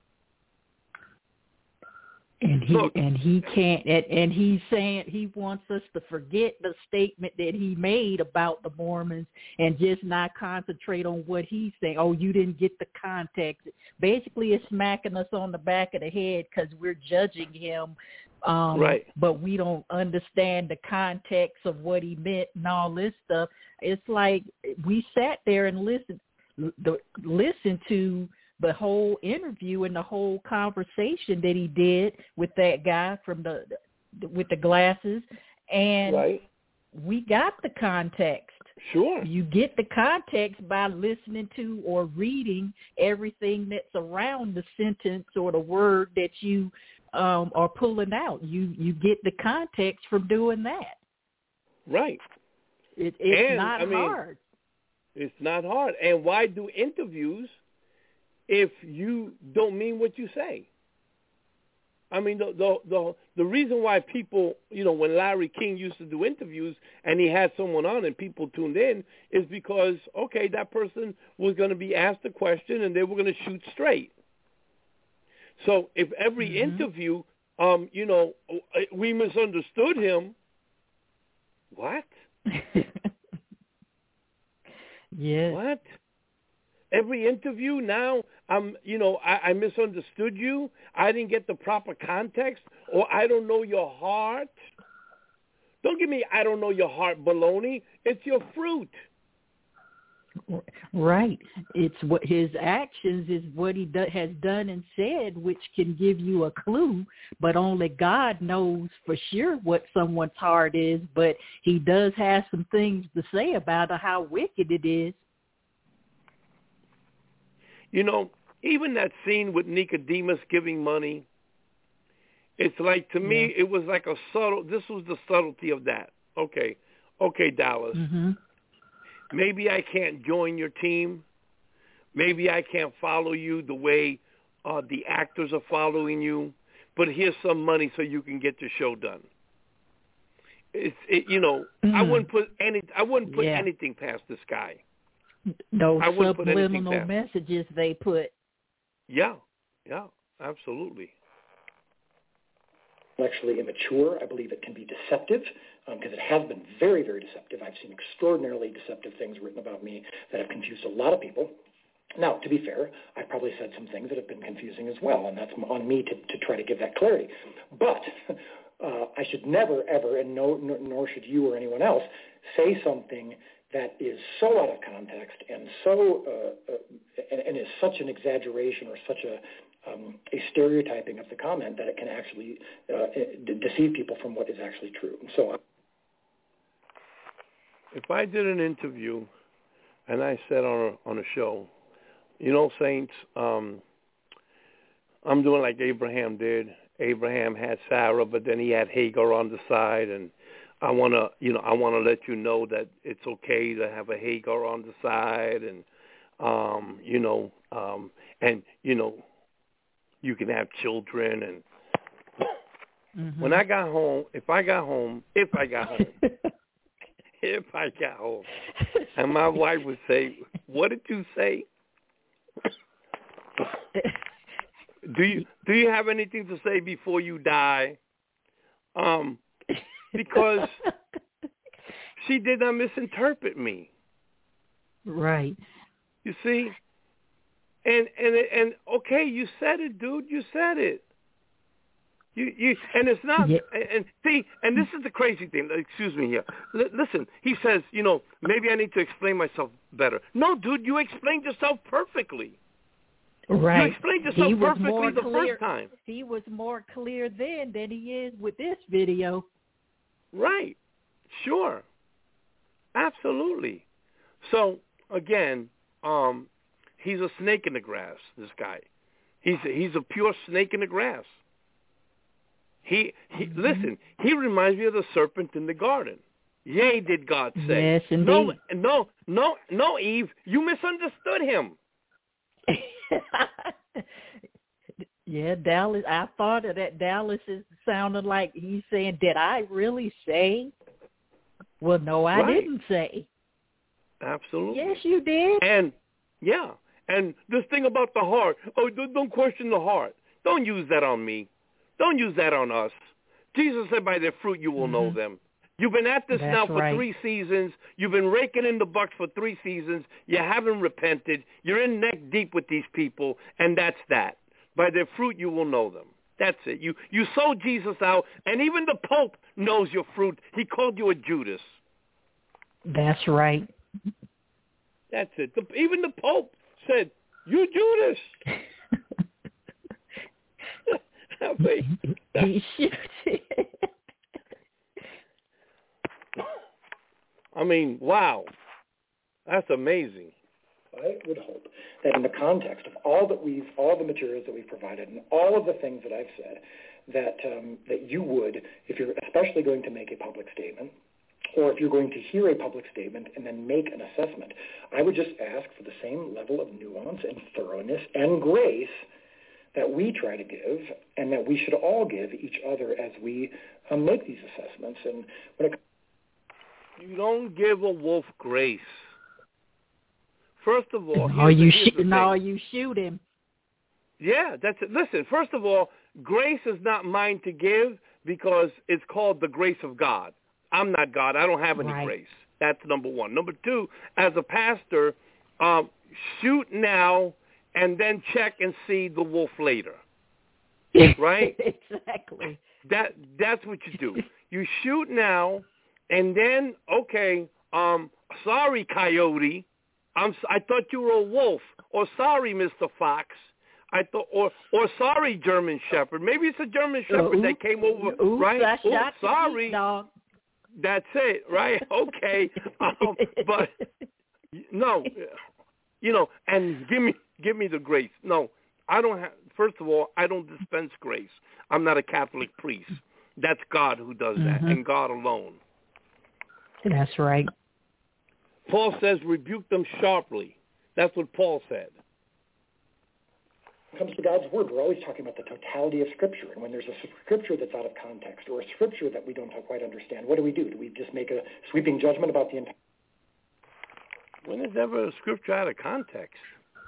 And he Look. and he can't and, and he's saying he wants us to forget the statement that he made about the Mormons and just not concentrate on what he's saying. Oh, you didn't get the context. Basically, it's smacking us on the back of the head because we're judging him, um, Right. but we don't understand the context of what he meant and all this stuff. It's like we sat there and listened, the, listened to the whole interview and the whole conversation that he did with that guy from the with the glasses, and Right. we got the context. Sure. You get the context by listening to or reading everything that's around the sentence or the word that you um, are pulling out. You you get the context from doing that. Right. It, it's And, not I mean, hard. It's not hard. And why do interviews if you don't mean what you say? I mean, the, the the the reason why people, you know, when Larry King used to do interviews and he had someone on and people tuned in is because, okay, that person was going to be asked a question and they were going to shoot straight. So if every Mm-hmm. interview, um, you know, we misunderstood him, what? Yes. What? Every interview now, I'm, you know, I, I misunderstood you. I didn't get the proper context, or I don't know your heart. Don't give me I don't know your heart baloney. It's your fruit. Right. It's what his actions is what he do, has done and said, which can give you a clue, but only God knows for sure what someone's heart is, but he does have some things to say about how wicked it is. You know, even that scene with Nicodemus giving money, it's like, to me, Yeah. it was like a subtle, this was the subtlety of that. Okay, okay, Dallas. Mm-hmm. Maybe I can't join your team. Maybe I can't follow you the way uh, the actors are following you, but here's some money so you can get your show done. It's, it, you know, Mm-hmm. I wouldn't put any, I wouldn't put Yeah. anything past this guy. Those I wouldn't put anything subliminal past. messages they put. Yeah, yeah, absolutely. Intellectually immature. I believe it can be deceptive because um, it has been very, very deceptive. I've seen extraordinarily deceptive things written about me that have confused a lot of people. Now, to be fair, I've probably said some things that have been confusing as well, and that's on me to, to try to give that clarity. But uh, I should never, ever, and no, nor should you or anyone else, say something that is so out of context and so uh, uh, and, and is such an exaggeration or such a um, a stereotyping of the comment that it can actually uh, de- deceive people from what is actually true. So, if I did an interview and I said on a, on a show, you know, Saints, um, I'm doing like Abraham did. Abraham had Sarah, but then he had Hagar on the side, and I want to, you know, I want to let you know that it's okay to have a Hagar on the side, and, um, you know, um, and, you know, you can have children. And mm-hmm. when I got home, if I got home, if I got home, if I got home, and my wife would say, what did you say? do you do you have anything to say before you die? Um, because she did not misinterpret me. Right. You see? And and and okay, you said it, dude. You said it. You you and it's not. Yeah. And, and see, and this is the crazy thing. Excuse me here. L- listen, he says, you know, maybe I need to explain myself better. No, dude, you explained yourself perfectly. Right. You explained yourself perfectly the clear, first time. He was more clear then than he is with this video. Right. Sure. Absolutely. So again, um, he's a snake in the grass. This guy, he's a, he's a pure snake in the grass. He, he mm-hmm. listen. He reminds me of the serpent in the garden. Yea, did God say? Yes, indeed. No, no, no, no, Eve. You misunderstood him. Yeah, Dallas. I thought of that. Dallas is sounding like he's saying, "Did I really say?" Well, no, I right. didn't say. Absolutely. Yes, you did. And yeah, and this thing about the heart. Oh, don't question the heart. Don't use that on me. Don't use that on us. Jesus said, "By their fruit you will mm-hmm. know them." You've been at this That's now for right. three seasons. You've been raking in the bucks for three seasons. You haven't repented. You're in neck deep with these people, and that's that. By their fruit you will know them. That's it. You you sold Jesus out, and even the Pope knows your fruit. He called you a Judas. That's right. That's it. The, even the Pope said, "You Judas." I mean, he should. I mean, wow. That's amazing. I would hope that in the context of all that we've, all the materials that we've provided, and all of the things that I've said, that um, that you would, if you're especially going to make a public statement, or if you're going to hear a public statement and then make an assessment, I would just ask for the same level of nuance and thoroughness and grace that we try to give, and that we should all give each other as we um, make these assessments. And when it You don't give a wolf grace. First of all, no, you sh- no, you shoot him. Yeah, that's it. Listen, first of all, grace is not mine to give because it's called the grace of God. I'm not God. I don't have any right. grace. That's number one. Number two, as a pastor, um, shoot now and then check and see the wolf later. Right? Exactly. That that's what you do. You shoot now. And then, okay, um, sorry, coyote. I'm, I thought you were a wolf. Or sorry, Mister Fox. I thought, or or sorry, German Shepherd. Maybe it's a German Shepherd uh, that came over, oops, right? I Oops, shot sorry. Dog. That's it, right? Okay, um, but no, you know, and give me give me the grace. No, I don't have. First of all, I don't dispense grace. I'm not a Catholic priest. That's God who does that, mm-hmm. and God alone. That's right. Paul says, rebuke them sharply. That's what Paul said. When it comes to God's word, we're always talking about the totality of Scripture. And when there's a Scripture that's out of context or a Scripture that we don't quite understand, what do we do? Do we just make a sweeping judgment about the entire? When is ever a Scripture out of context?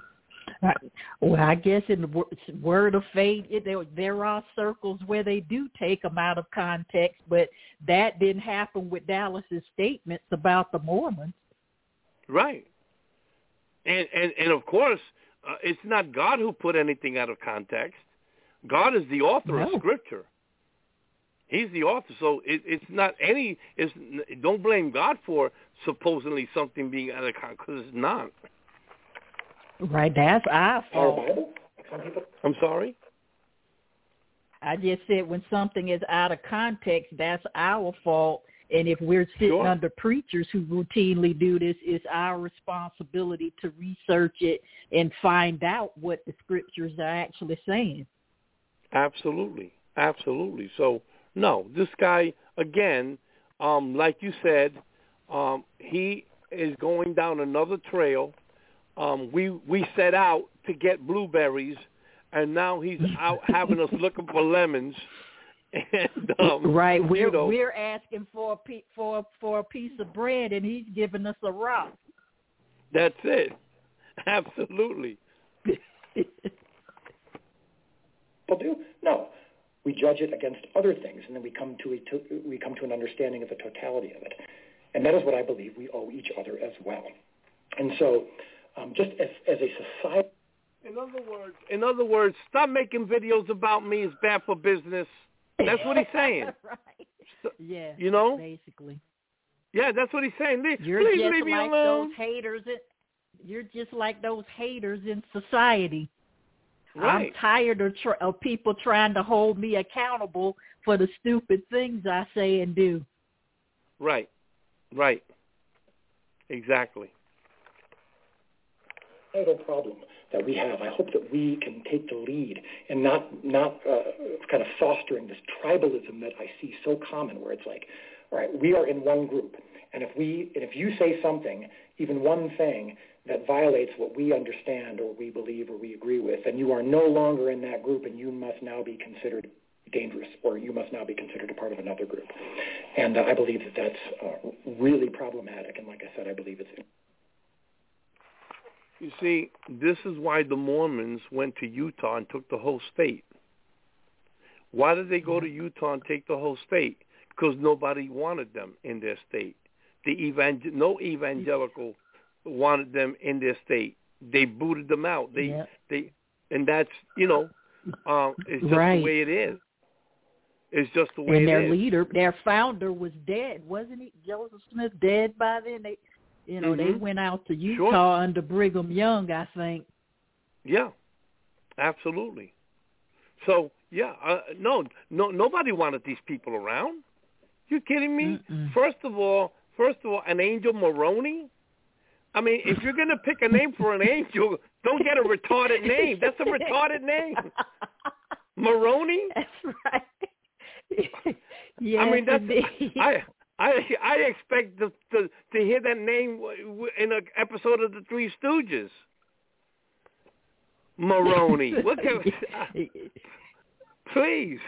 Well, I guess in the word of faith, it, there, there are circles where they do take them out of context, but that didn't happen with Dallas's statements about the Mormons. Right. And, and, and of course, uh, it's not God who put anything out of context. God is the author no. of Scripture. He's the author, so it, it's not any. It's, don't blame God for supposedly something being out of context, because it's not. Right, that's our fault. I'm sorry? I just said when something is out of context, that's our fault. And if we're sitting Sure. under preachers who routinely do this, it's our responsibility to research it and find out what the scriptures are actually saying. Absolutely. Absolutely. So, no, this guy, again, um, like you said, um, he is going down another trail. Um, we we set out to get blueberries, and now he's out having us looking for lemons. And, um, right, we're you know, we're asking for a pe- for for a piece of bread, and he's giving us a rock. That's it. Absolutely. People do no. We judge it against other things, and then we come to a to, we come to an understanding of the totality of it, and that is what I believe we owe each other as well. And so, um, just as as a society. In other words, in other words, stop making videos about me. It's bad for business. That's what he's saying. Right. So, yeah. You know? Basically. Yeah, that's what he's saying. Leave, You're please just leave me like alone. those haters. In, you're just like those haters in society. Right. I'm tired of, tr- of people trying to hold me accountable for the stupid things I say and do. Right. Right. Exactly. No problem that we have. I hope that we can take the lead and not not uh, kind of fostering this tribalism that I see so common, where it's like, all right, we are in one group, and if we and if you say something, even one thing that violates what we understand or we believe or we agree with, then you are no longer in that group, and you must now be considered dangerous, or you must now be considered a part of another group. And uh, I believe that that's uh, really problematic. And like I said, I believe it's. You see, this is why the Mormons went to Utah and took the whole state. Why did they go to Utah and take the whole state? Because nobody wanted them in their state. The evangel- no evangelical wanted them in their state. They booted them out. They, yeah. they, and that's, you know, uh, it's just right. the way it is. It's just the way and it their is. leader, their founder was dead, wasn't he? Joseph Smith dead by then. They, you know, mm-hmm. they went out to Utah sure. under Brigham Young, I think. Yeah, absolutely. So yeah, uh, no, no, nobody wanted these people around. You kidding me? Mm-mm. First of all, first of all, an angel Moroni. I mean, if you're gonna pick a name for an angel, don't get a retarded name. That's a retarded name. Moroni. That's right. Yes, I mean, that's indeed. I. I I expect to, to to hear that name in an episode of the Three Stooges. Moroni. What can, uh, please.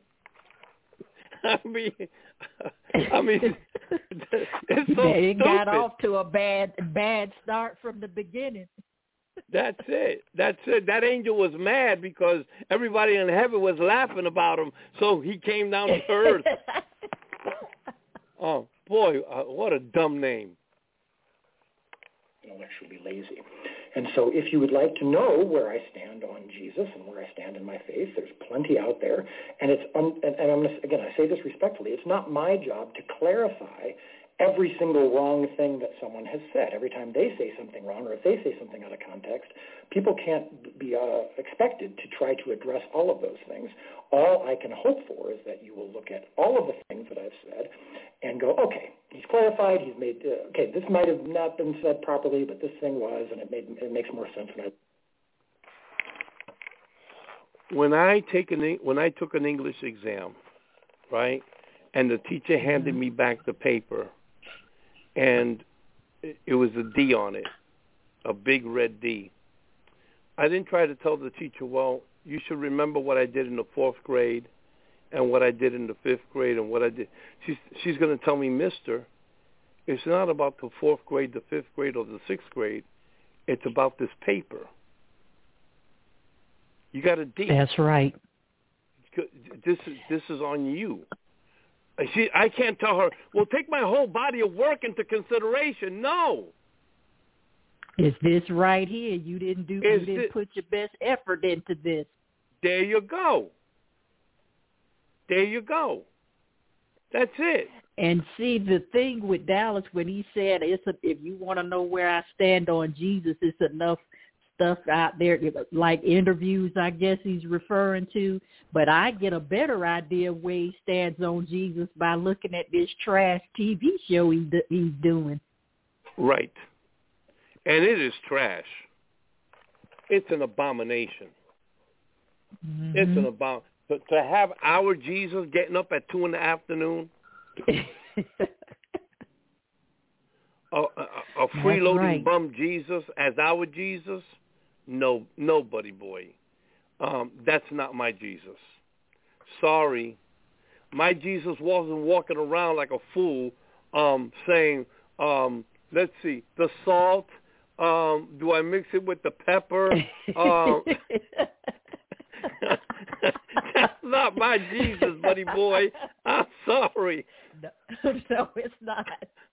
I mean, I mean, it's so it stupid. got off to a bad bad start from the beginning. That's it. That's it. That angel was mad because everybody in heaven was laughing about him, so he came down to earth. Oh, boy, uh, what a dumb name. Intellectually lazy. And so if you would like to know where I stand on Jesus and where I stand in my faith, there's plenty out there. And it's un- and, and I'm gonna, again, I say this respectfully, it's not my job to clarify every single wrong thing that someone has said. Every time they say something wrong, or if they say something out of context, people can't be uh, expected to try to address all of those things. All I can hope for is that you will look at all of the things that I've said and go, okay, he's clarified, he's made, uh, okay, this might have not been said properly, but this thing was, and it made it makes more sense when I... When I take an when I took an English exam, right, and the teacher handed me back the paper, and it was a D on it, a big red D. I didn't try to tell the teacher, well, you should remember what I did in the fourth grade and what I did in the fifth grade and what I did. She's, she's going to tell me, mister, it's not about the fourth grade, the fifth grade, or the sixth grade. It's about this paper. You got a D. That's right. This is, this is on you. She, I can't tell her, well, take my whole body of work into consideration. No. Is this right here? You didn't do. Is you didn't it, put your best effort into this. There you go. There you go. That's it. And see, the thing with Dallas, when he said, "It's a, if you want to know where I stand on Jesus, it's enough stuff out there, like interviews, I guess he's referring to. But I get a better idea of where he stands on Jesus by looking at this trash T V show he, he's doing." Right. And it is trash. It's an abomination. Mm-hmm. It's an abomination. To, to have our Jesus getting up at two in the afternoon, a, a, a freeloading right. bum Jesus as our Jesus, no, nobody, boy. Um, that's not my Jesus. Sorry. My Jesus wasn't walking around like a fool um, saying, um, let's see, the salt, um, do I mix it with the pepper? Um, that's not my Jesus, buddy boy. I'm sorry. No, no it's not.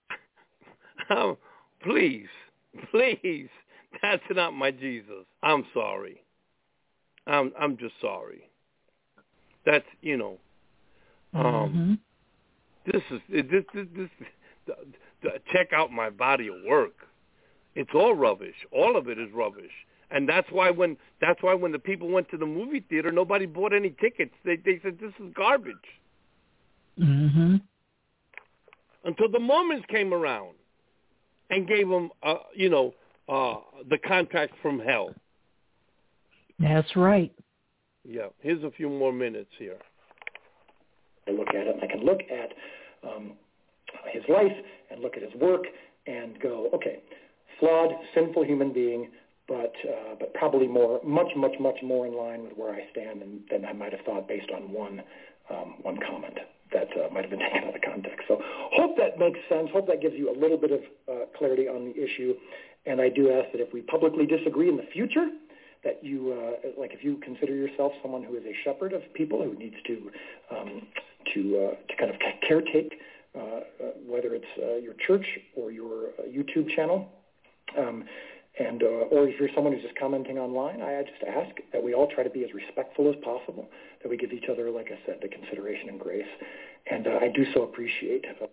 Um, please, please, that's not my Jesus. I'm sorry. I'm I'm just sorry. That's, you know, um, mm-hmm. this is this this, this the, the, check out my body of work. It's all rubbish. All of it is rubbish. And that's why when that's why when the people went to the movie theater, nobody bought any tickets. They they said this is garbage. Mm-hmm. Until the Mormons came around and gave them, uh, you know, uh, the contract from hell. That's right. Yeah. Here's a few more minutes here. I look at it, and I can look at um, his life and look at his work and go, okay, flawed, sinful human being, but uh, but probably more, much, much, much more in line with where I stand than, than I might have thought based on one um, one comment that uh, might have been taken out of context. So hope that makes sense. Hope that gives you a little bit of uh, clarity on the issue. And I do ask that if we publicly disagree in the future, that you, uh, like if you consider yourself someone who is a shepherd of people who needs to um, to uh, to kind of caretake, uh, uh, whether it's uh, your church or your uh, YouTube channel, um, and uh, or if you're someone who's just commenting online, I just ask that we all try to be as respectful as possible, that we give each other, like I said, the consideration and grace, and uh, I do so appreciate. Uh,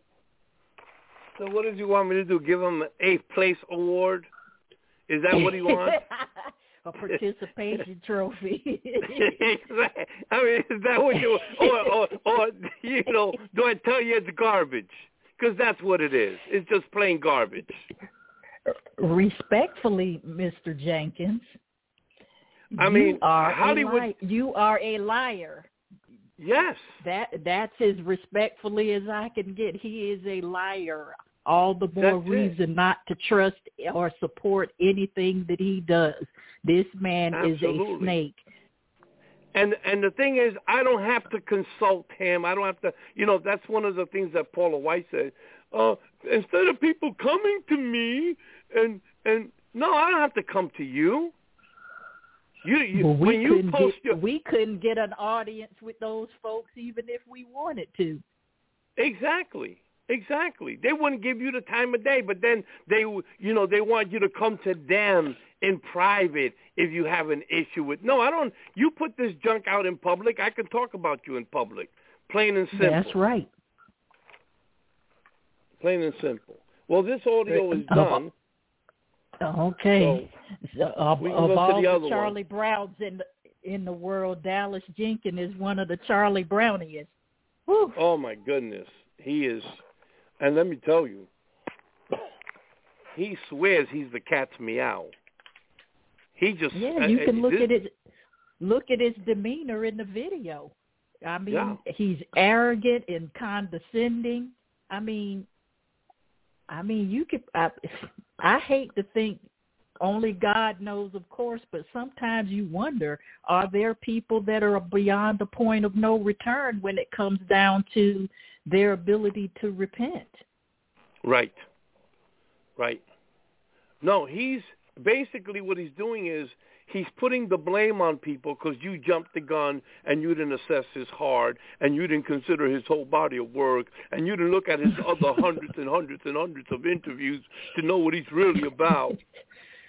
so what does he want me to do? Give him an eighth place award? Is that what he wants? A participation trophy. I mean, is that what you, or, or, or, you know, do I tell you it's garbage? Because that's what it is. It's just plain garbage. Respectfully, Mister Jenkins, I mean, you are Hollywood. A li- you are a liar. Yes. That that's as respectfully as I can get. He is a liar. All the more that's reason it. not to trust or support anything that he does. This man Absolutely. is a snake. And and the thing is, I don't have to consult him. I don't have to, you know, that's one of the things that Paula White said. Uh, instead of people coming to me, and and no, I don't have to come to you. You, you well, we when you couldn't post get, your, we couldn't get an audience with those folks even if we wanted to. Exactly. Exactly. They wouldn't give you the time of day, but then they, you know, they want you to come to them in private if you have an issue with. No, I don't. You put this junk out in public, I can talk about you in public. Plain and simple. That's right. Plain and simple. Well, this audio is done. Okay. So, of we can of go all to the, the other Charlie one. Browns in the, in the world, Dallas Jenkins is one of the Charlie Browniest. Whew. Oh, my goodness. He is. And let me tell you, he swears he's the cat's meow. He just yeah. You uh, can look this, at it. Look at his demeanor in the video. I mean, yeah. he's arrogant and condescending. I mean, I mean, you could. I, I hate to think. Only God knows, of course, but sometimes you wonder: are there people that are beyond the point of no return when it comes down to their ability to repent? Right. Right. No, he's basically what he's doing is he's putting the blame on people because you jumped the gun and you didn't assess his heart and you didn't consider his whole body of work and you didn't look at his other hundreds and hundreds and hundreds of interviews to know what he's really about.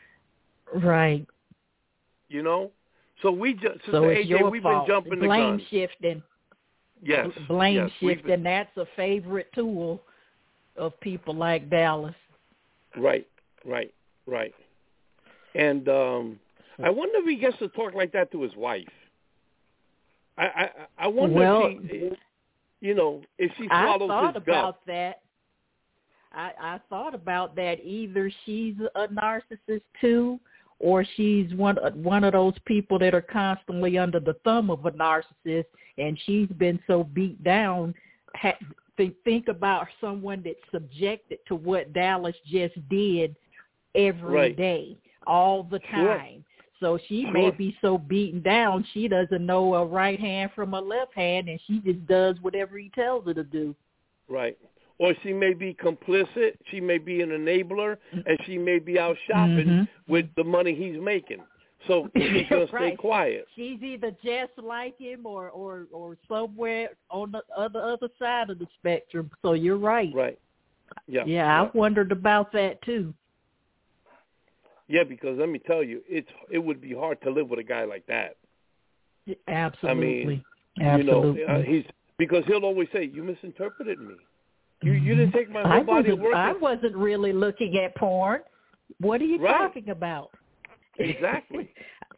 Right. You know? So we just, so it's A J, your we've fault. been jumping Blame the gun. shifting. Yes. Blame yes, shifting. been... That's a favorite tool of people like Dallas. Right, right, right. And um, I wonder if he gets to talk like that to his wife. I I, I wonder well, if she, you know, if she I swallows thought his about gut. that. I, I thought about that. Either she's a narcissist too, or she's one one of those people that are constantly under the thumb of a narcissist, and she's been so beat down. Ha, th- think about someone that's subjected to what Dallas just did every right. day, all the time. Sure. So she sure. may be so beaten down, she doesn't know a right hand from a left hand, and she just does whatever he tells her to do. Right. Or she may be complicit, she may be an enabler, and she may be out shopping mm-hmm. with the money he's making. So she's going to right. stay quiet. She's either just like him or, or, or somewhere on the other, other side of the spectrum. So you're right. Right. Yeah. Yeah, yeah. I wondered about that too. Yeah, because let me tell you, it's it would be hard to live with a guy like that. Absolutely. I mean, Absolutely. You know, uh, he's because he'll always say, "You misinterpreted me. You you didn't take my whole I body of work." I wasn't really looking at porn. What are you right. talking about? Exactly.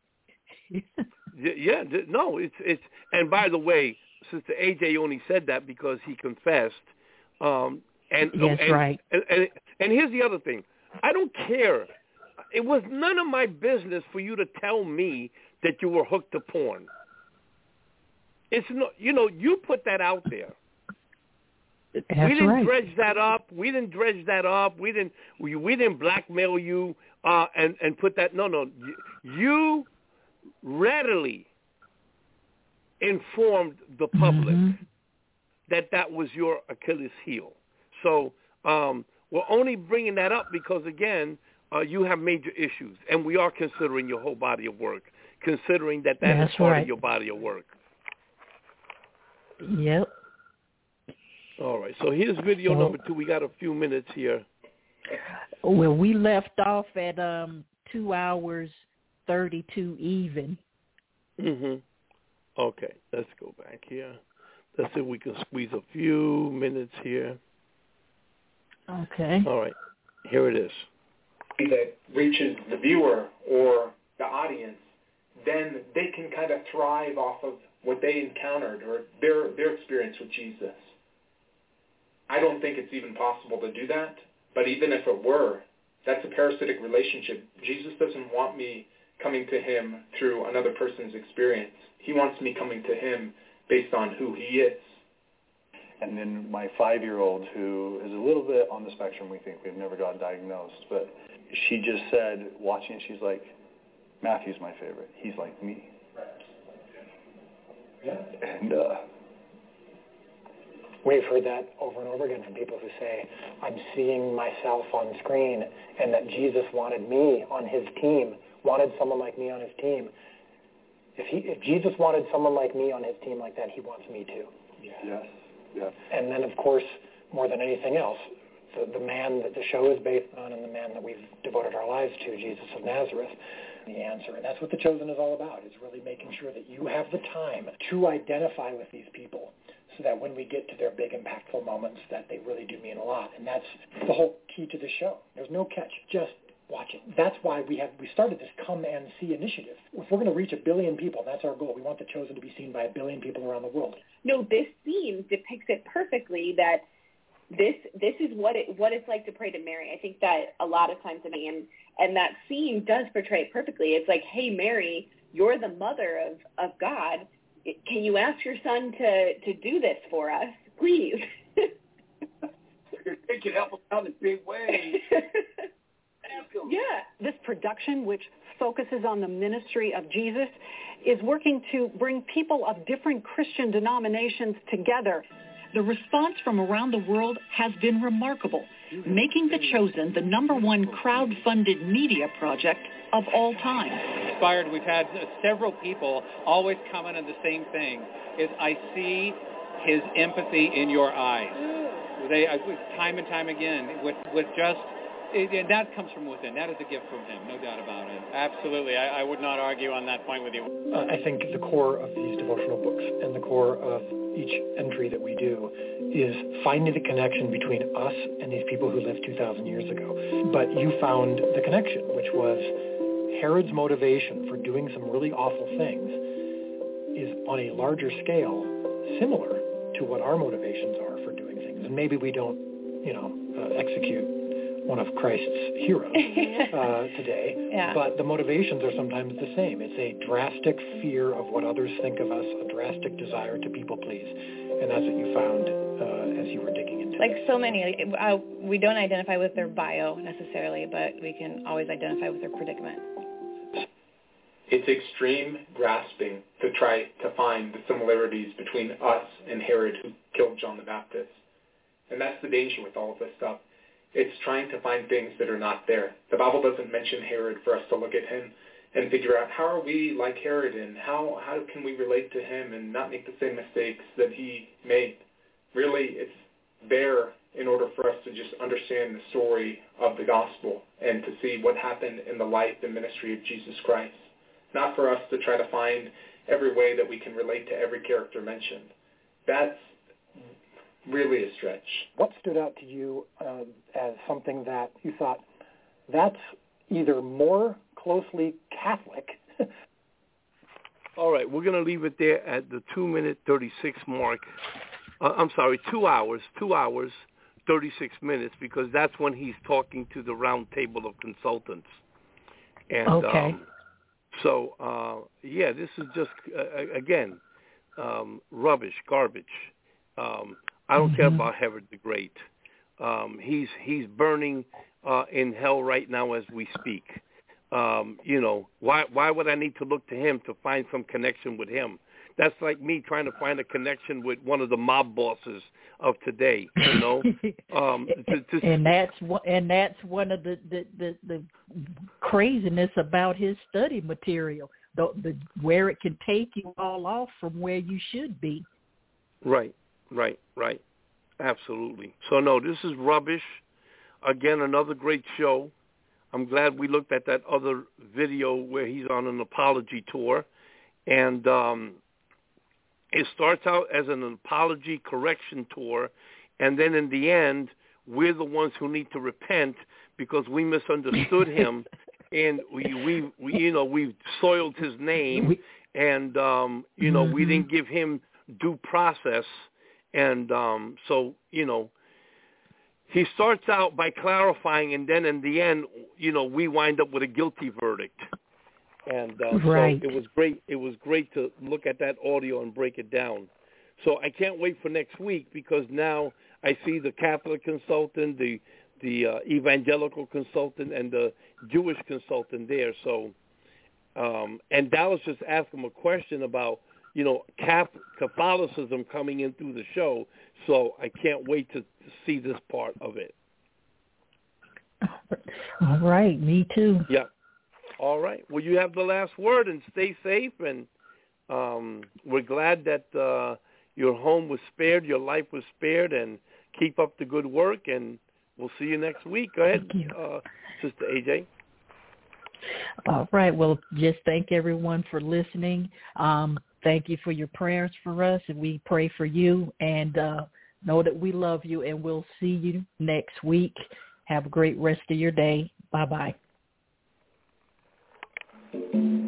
yeah, yeah, no, it's it's. And by the way, Sister A J only said that because he confessed. Um, and yes, and, right. And, and and here's the other thing. I don't care. It was none of my business for you to tell me that you were hooked to porn. It's no, you know, you put that out there. That's we didn't right. dredge that up. We didn't dredge that up. We didn't. We, we didn't blackmail you uh, and and put that. No, no. You, you readily informed the public mm-hmm. that that was your Achilles heel. So um, we're only bringing that up because, again, uh, you have major issues, and we are considering your whole body of work, considering that that That's is part right. of your body of work. Yep. All right. So here's video well, number two. We got a few minutes here. Well, we left off at um, two hours thirty-two even. Mm-hmm. Okay. Let's go back here. Let's see if we can squeeze a few minutes here. Okay. All right. Here it is. That reaches the viewer or the audience, then they can kind of thrive off of what they encountered or their their experience with Jesus. I don't think it's even possible to do that, but even if it were, that's a parasitic relationship. Jesus doesn't want me coming to him through another person's experience. He wants me coming to him based on who he is. And then my five-year-old, who is a little bit on the spectrum, we think, we've never got diagnosed, but she just said, watching it, she's like, Matthew's my favorite. He's like me. Yeah. And uh, we've heard that over and over again from people who say, I'm seeing myself on screen, and that Jesus wanted me on his team, wanted someone like me on his team. If he, if Jesus wanted someone like me on his team like that, he wants me too. Yeah. Yes. Yes. And then, of course, more than anything else, the, the man that the show is based on and the man that we've devoted our lives to, Jesus of Nazareth, the answer. And that's what The Chosen is all about, is really making sure that you have the time to identify with these people so that when we get to their big, impactful moments, that they really do mean a lot. And that's the whole key to the show. There's no catch. Just watch it. That's why we have we started this Come and See initiative. If we're going to reach a billion people, that's our goal. We want The Chosen to be seen by a billion people around the world. No, this scene depicts it perfectly, that this this is what it what it's like to pray to Mary. I think that a lot of times, I mean, and that scene does portray it perfectly. It's like, hey, Mary, you're the mother of, of God. Can you ask your son to, to do this for us, please? They can help us out in big ways. Yeah. This production, which focuses on the ministry of Jesus, is working to bring people of different Christian denominations together. The response from around the world has been remarkable, making The Chosen the number one crowd-funded media project of all time. Inspired, we've had several people always comment on the same thing, is I see his empathy in your eyes. They, time and time again, with, with just it, and that comes from within. That is a gift from him, no doubt about it. Absolutely. I, I would not argue on that point with you. Uh, I think the core of these devotional books and the core of each entry that we do is finding the connection between us and these people who lived two thousand years ago. But you found the connection, which was Herod's motivation for doing some really awful things is on a larger scale similar to what our motivations are for doing things. And maybe we don't, you know, uh, execute one of Christ's heroes uh, today, yeah. but the motivations are sometimes the same. It's a drastic fear of what others think of us, a drastic desire to people please, and that's what you found uh, as you were digging into Like this. so many, like, uh, we don't identify with their bio necessarily, but we can always identify with their predicament. It's extreme grasping to try to find the similarities between us and Herod, who killed John the Baptist. And that's the danger with all of this stuff. It's trying to find things that are not there. The Bible doesn't mention Herod for us to look at him and figure out how are we like Herod and how, how can we relate to him and not make the same mistakes that he made. Really, it's there in order for us to just understand the story of the gospel and to see what happened in the life and ministry of Jesus Christ. Not for us to try to find every way that we can relate to every character mentioned. That's really a stretch. What stood out to you uh, as something that you thought, that's either more closely Catholic? All right, we're going to leave it there at the two minute thirty-six mark. Uh, I'm sorry, two hours, two hours, thirty-six minutes, because that's when he's talking to the round table of consultants. And, okay. Um, so, uh, yeah, this is just, uh, again, um, rubbish, garbage. Um, I don't mm-hmm. care about Herod the Great. Um, he's he's burning uh, in hell right now as we speak. Um, you know, why why would I need to look to him to find some connection with him? That's like me trying to find a connection with one of the mob bosses of today. You know, um, to, to, and that's one, and that's one of the, the, the, the craziness about his study material, the, the where it can take you all off from where you should be. Right. Right, right. Absolutely. So, no, this is rubbish. Again, another great show. I'm glad we looked at that other video where he's on an apology tour. And um, it starts out as an apology correction tour, and then in the end, we're the ones who need to repent because we misunderstood him, and we, we, we, you know, we soiled his name, and, um, you know, mm-hmm. we didn't give him due process. And um, so, you know, he starts out by clarifying, and then in the end, you know, we wind up with a guilty verdict. And uh, right. so it was great. It was great to look at that audio and break it down. So I can't wait for next week because now I see the Catholic consultant, the the uh, evangelical consultant, and the Jewish consultant there. So, um, and Dallas just asked him a question about, you know, Catholicism coming in through the show, so I can't wait to, to see this part of it. All right, me too. Yeah. All right. Well, you have the last word, and stay safe, and um, we're glad that uh, your home was spared, your life was spared, and keep up the good work, and we'll see you next week. Go ahead, uh, Sister A J. All right. Well, just thank everyone for listening. Um, Thank you for your prayers for us, and we pray for you, and uh, know that we love you, and we'll see you next week. Have a great rest of your day. Bye-bye.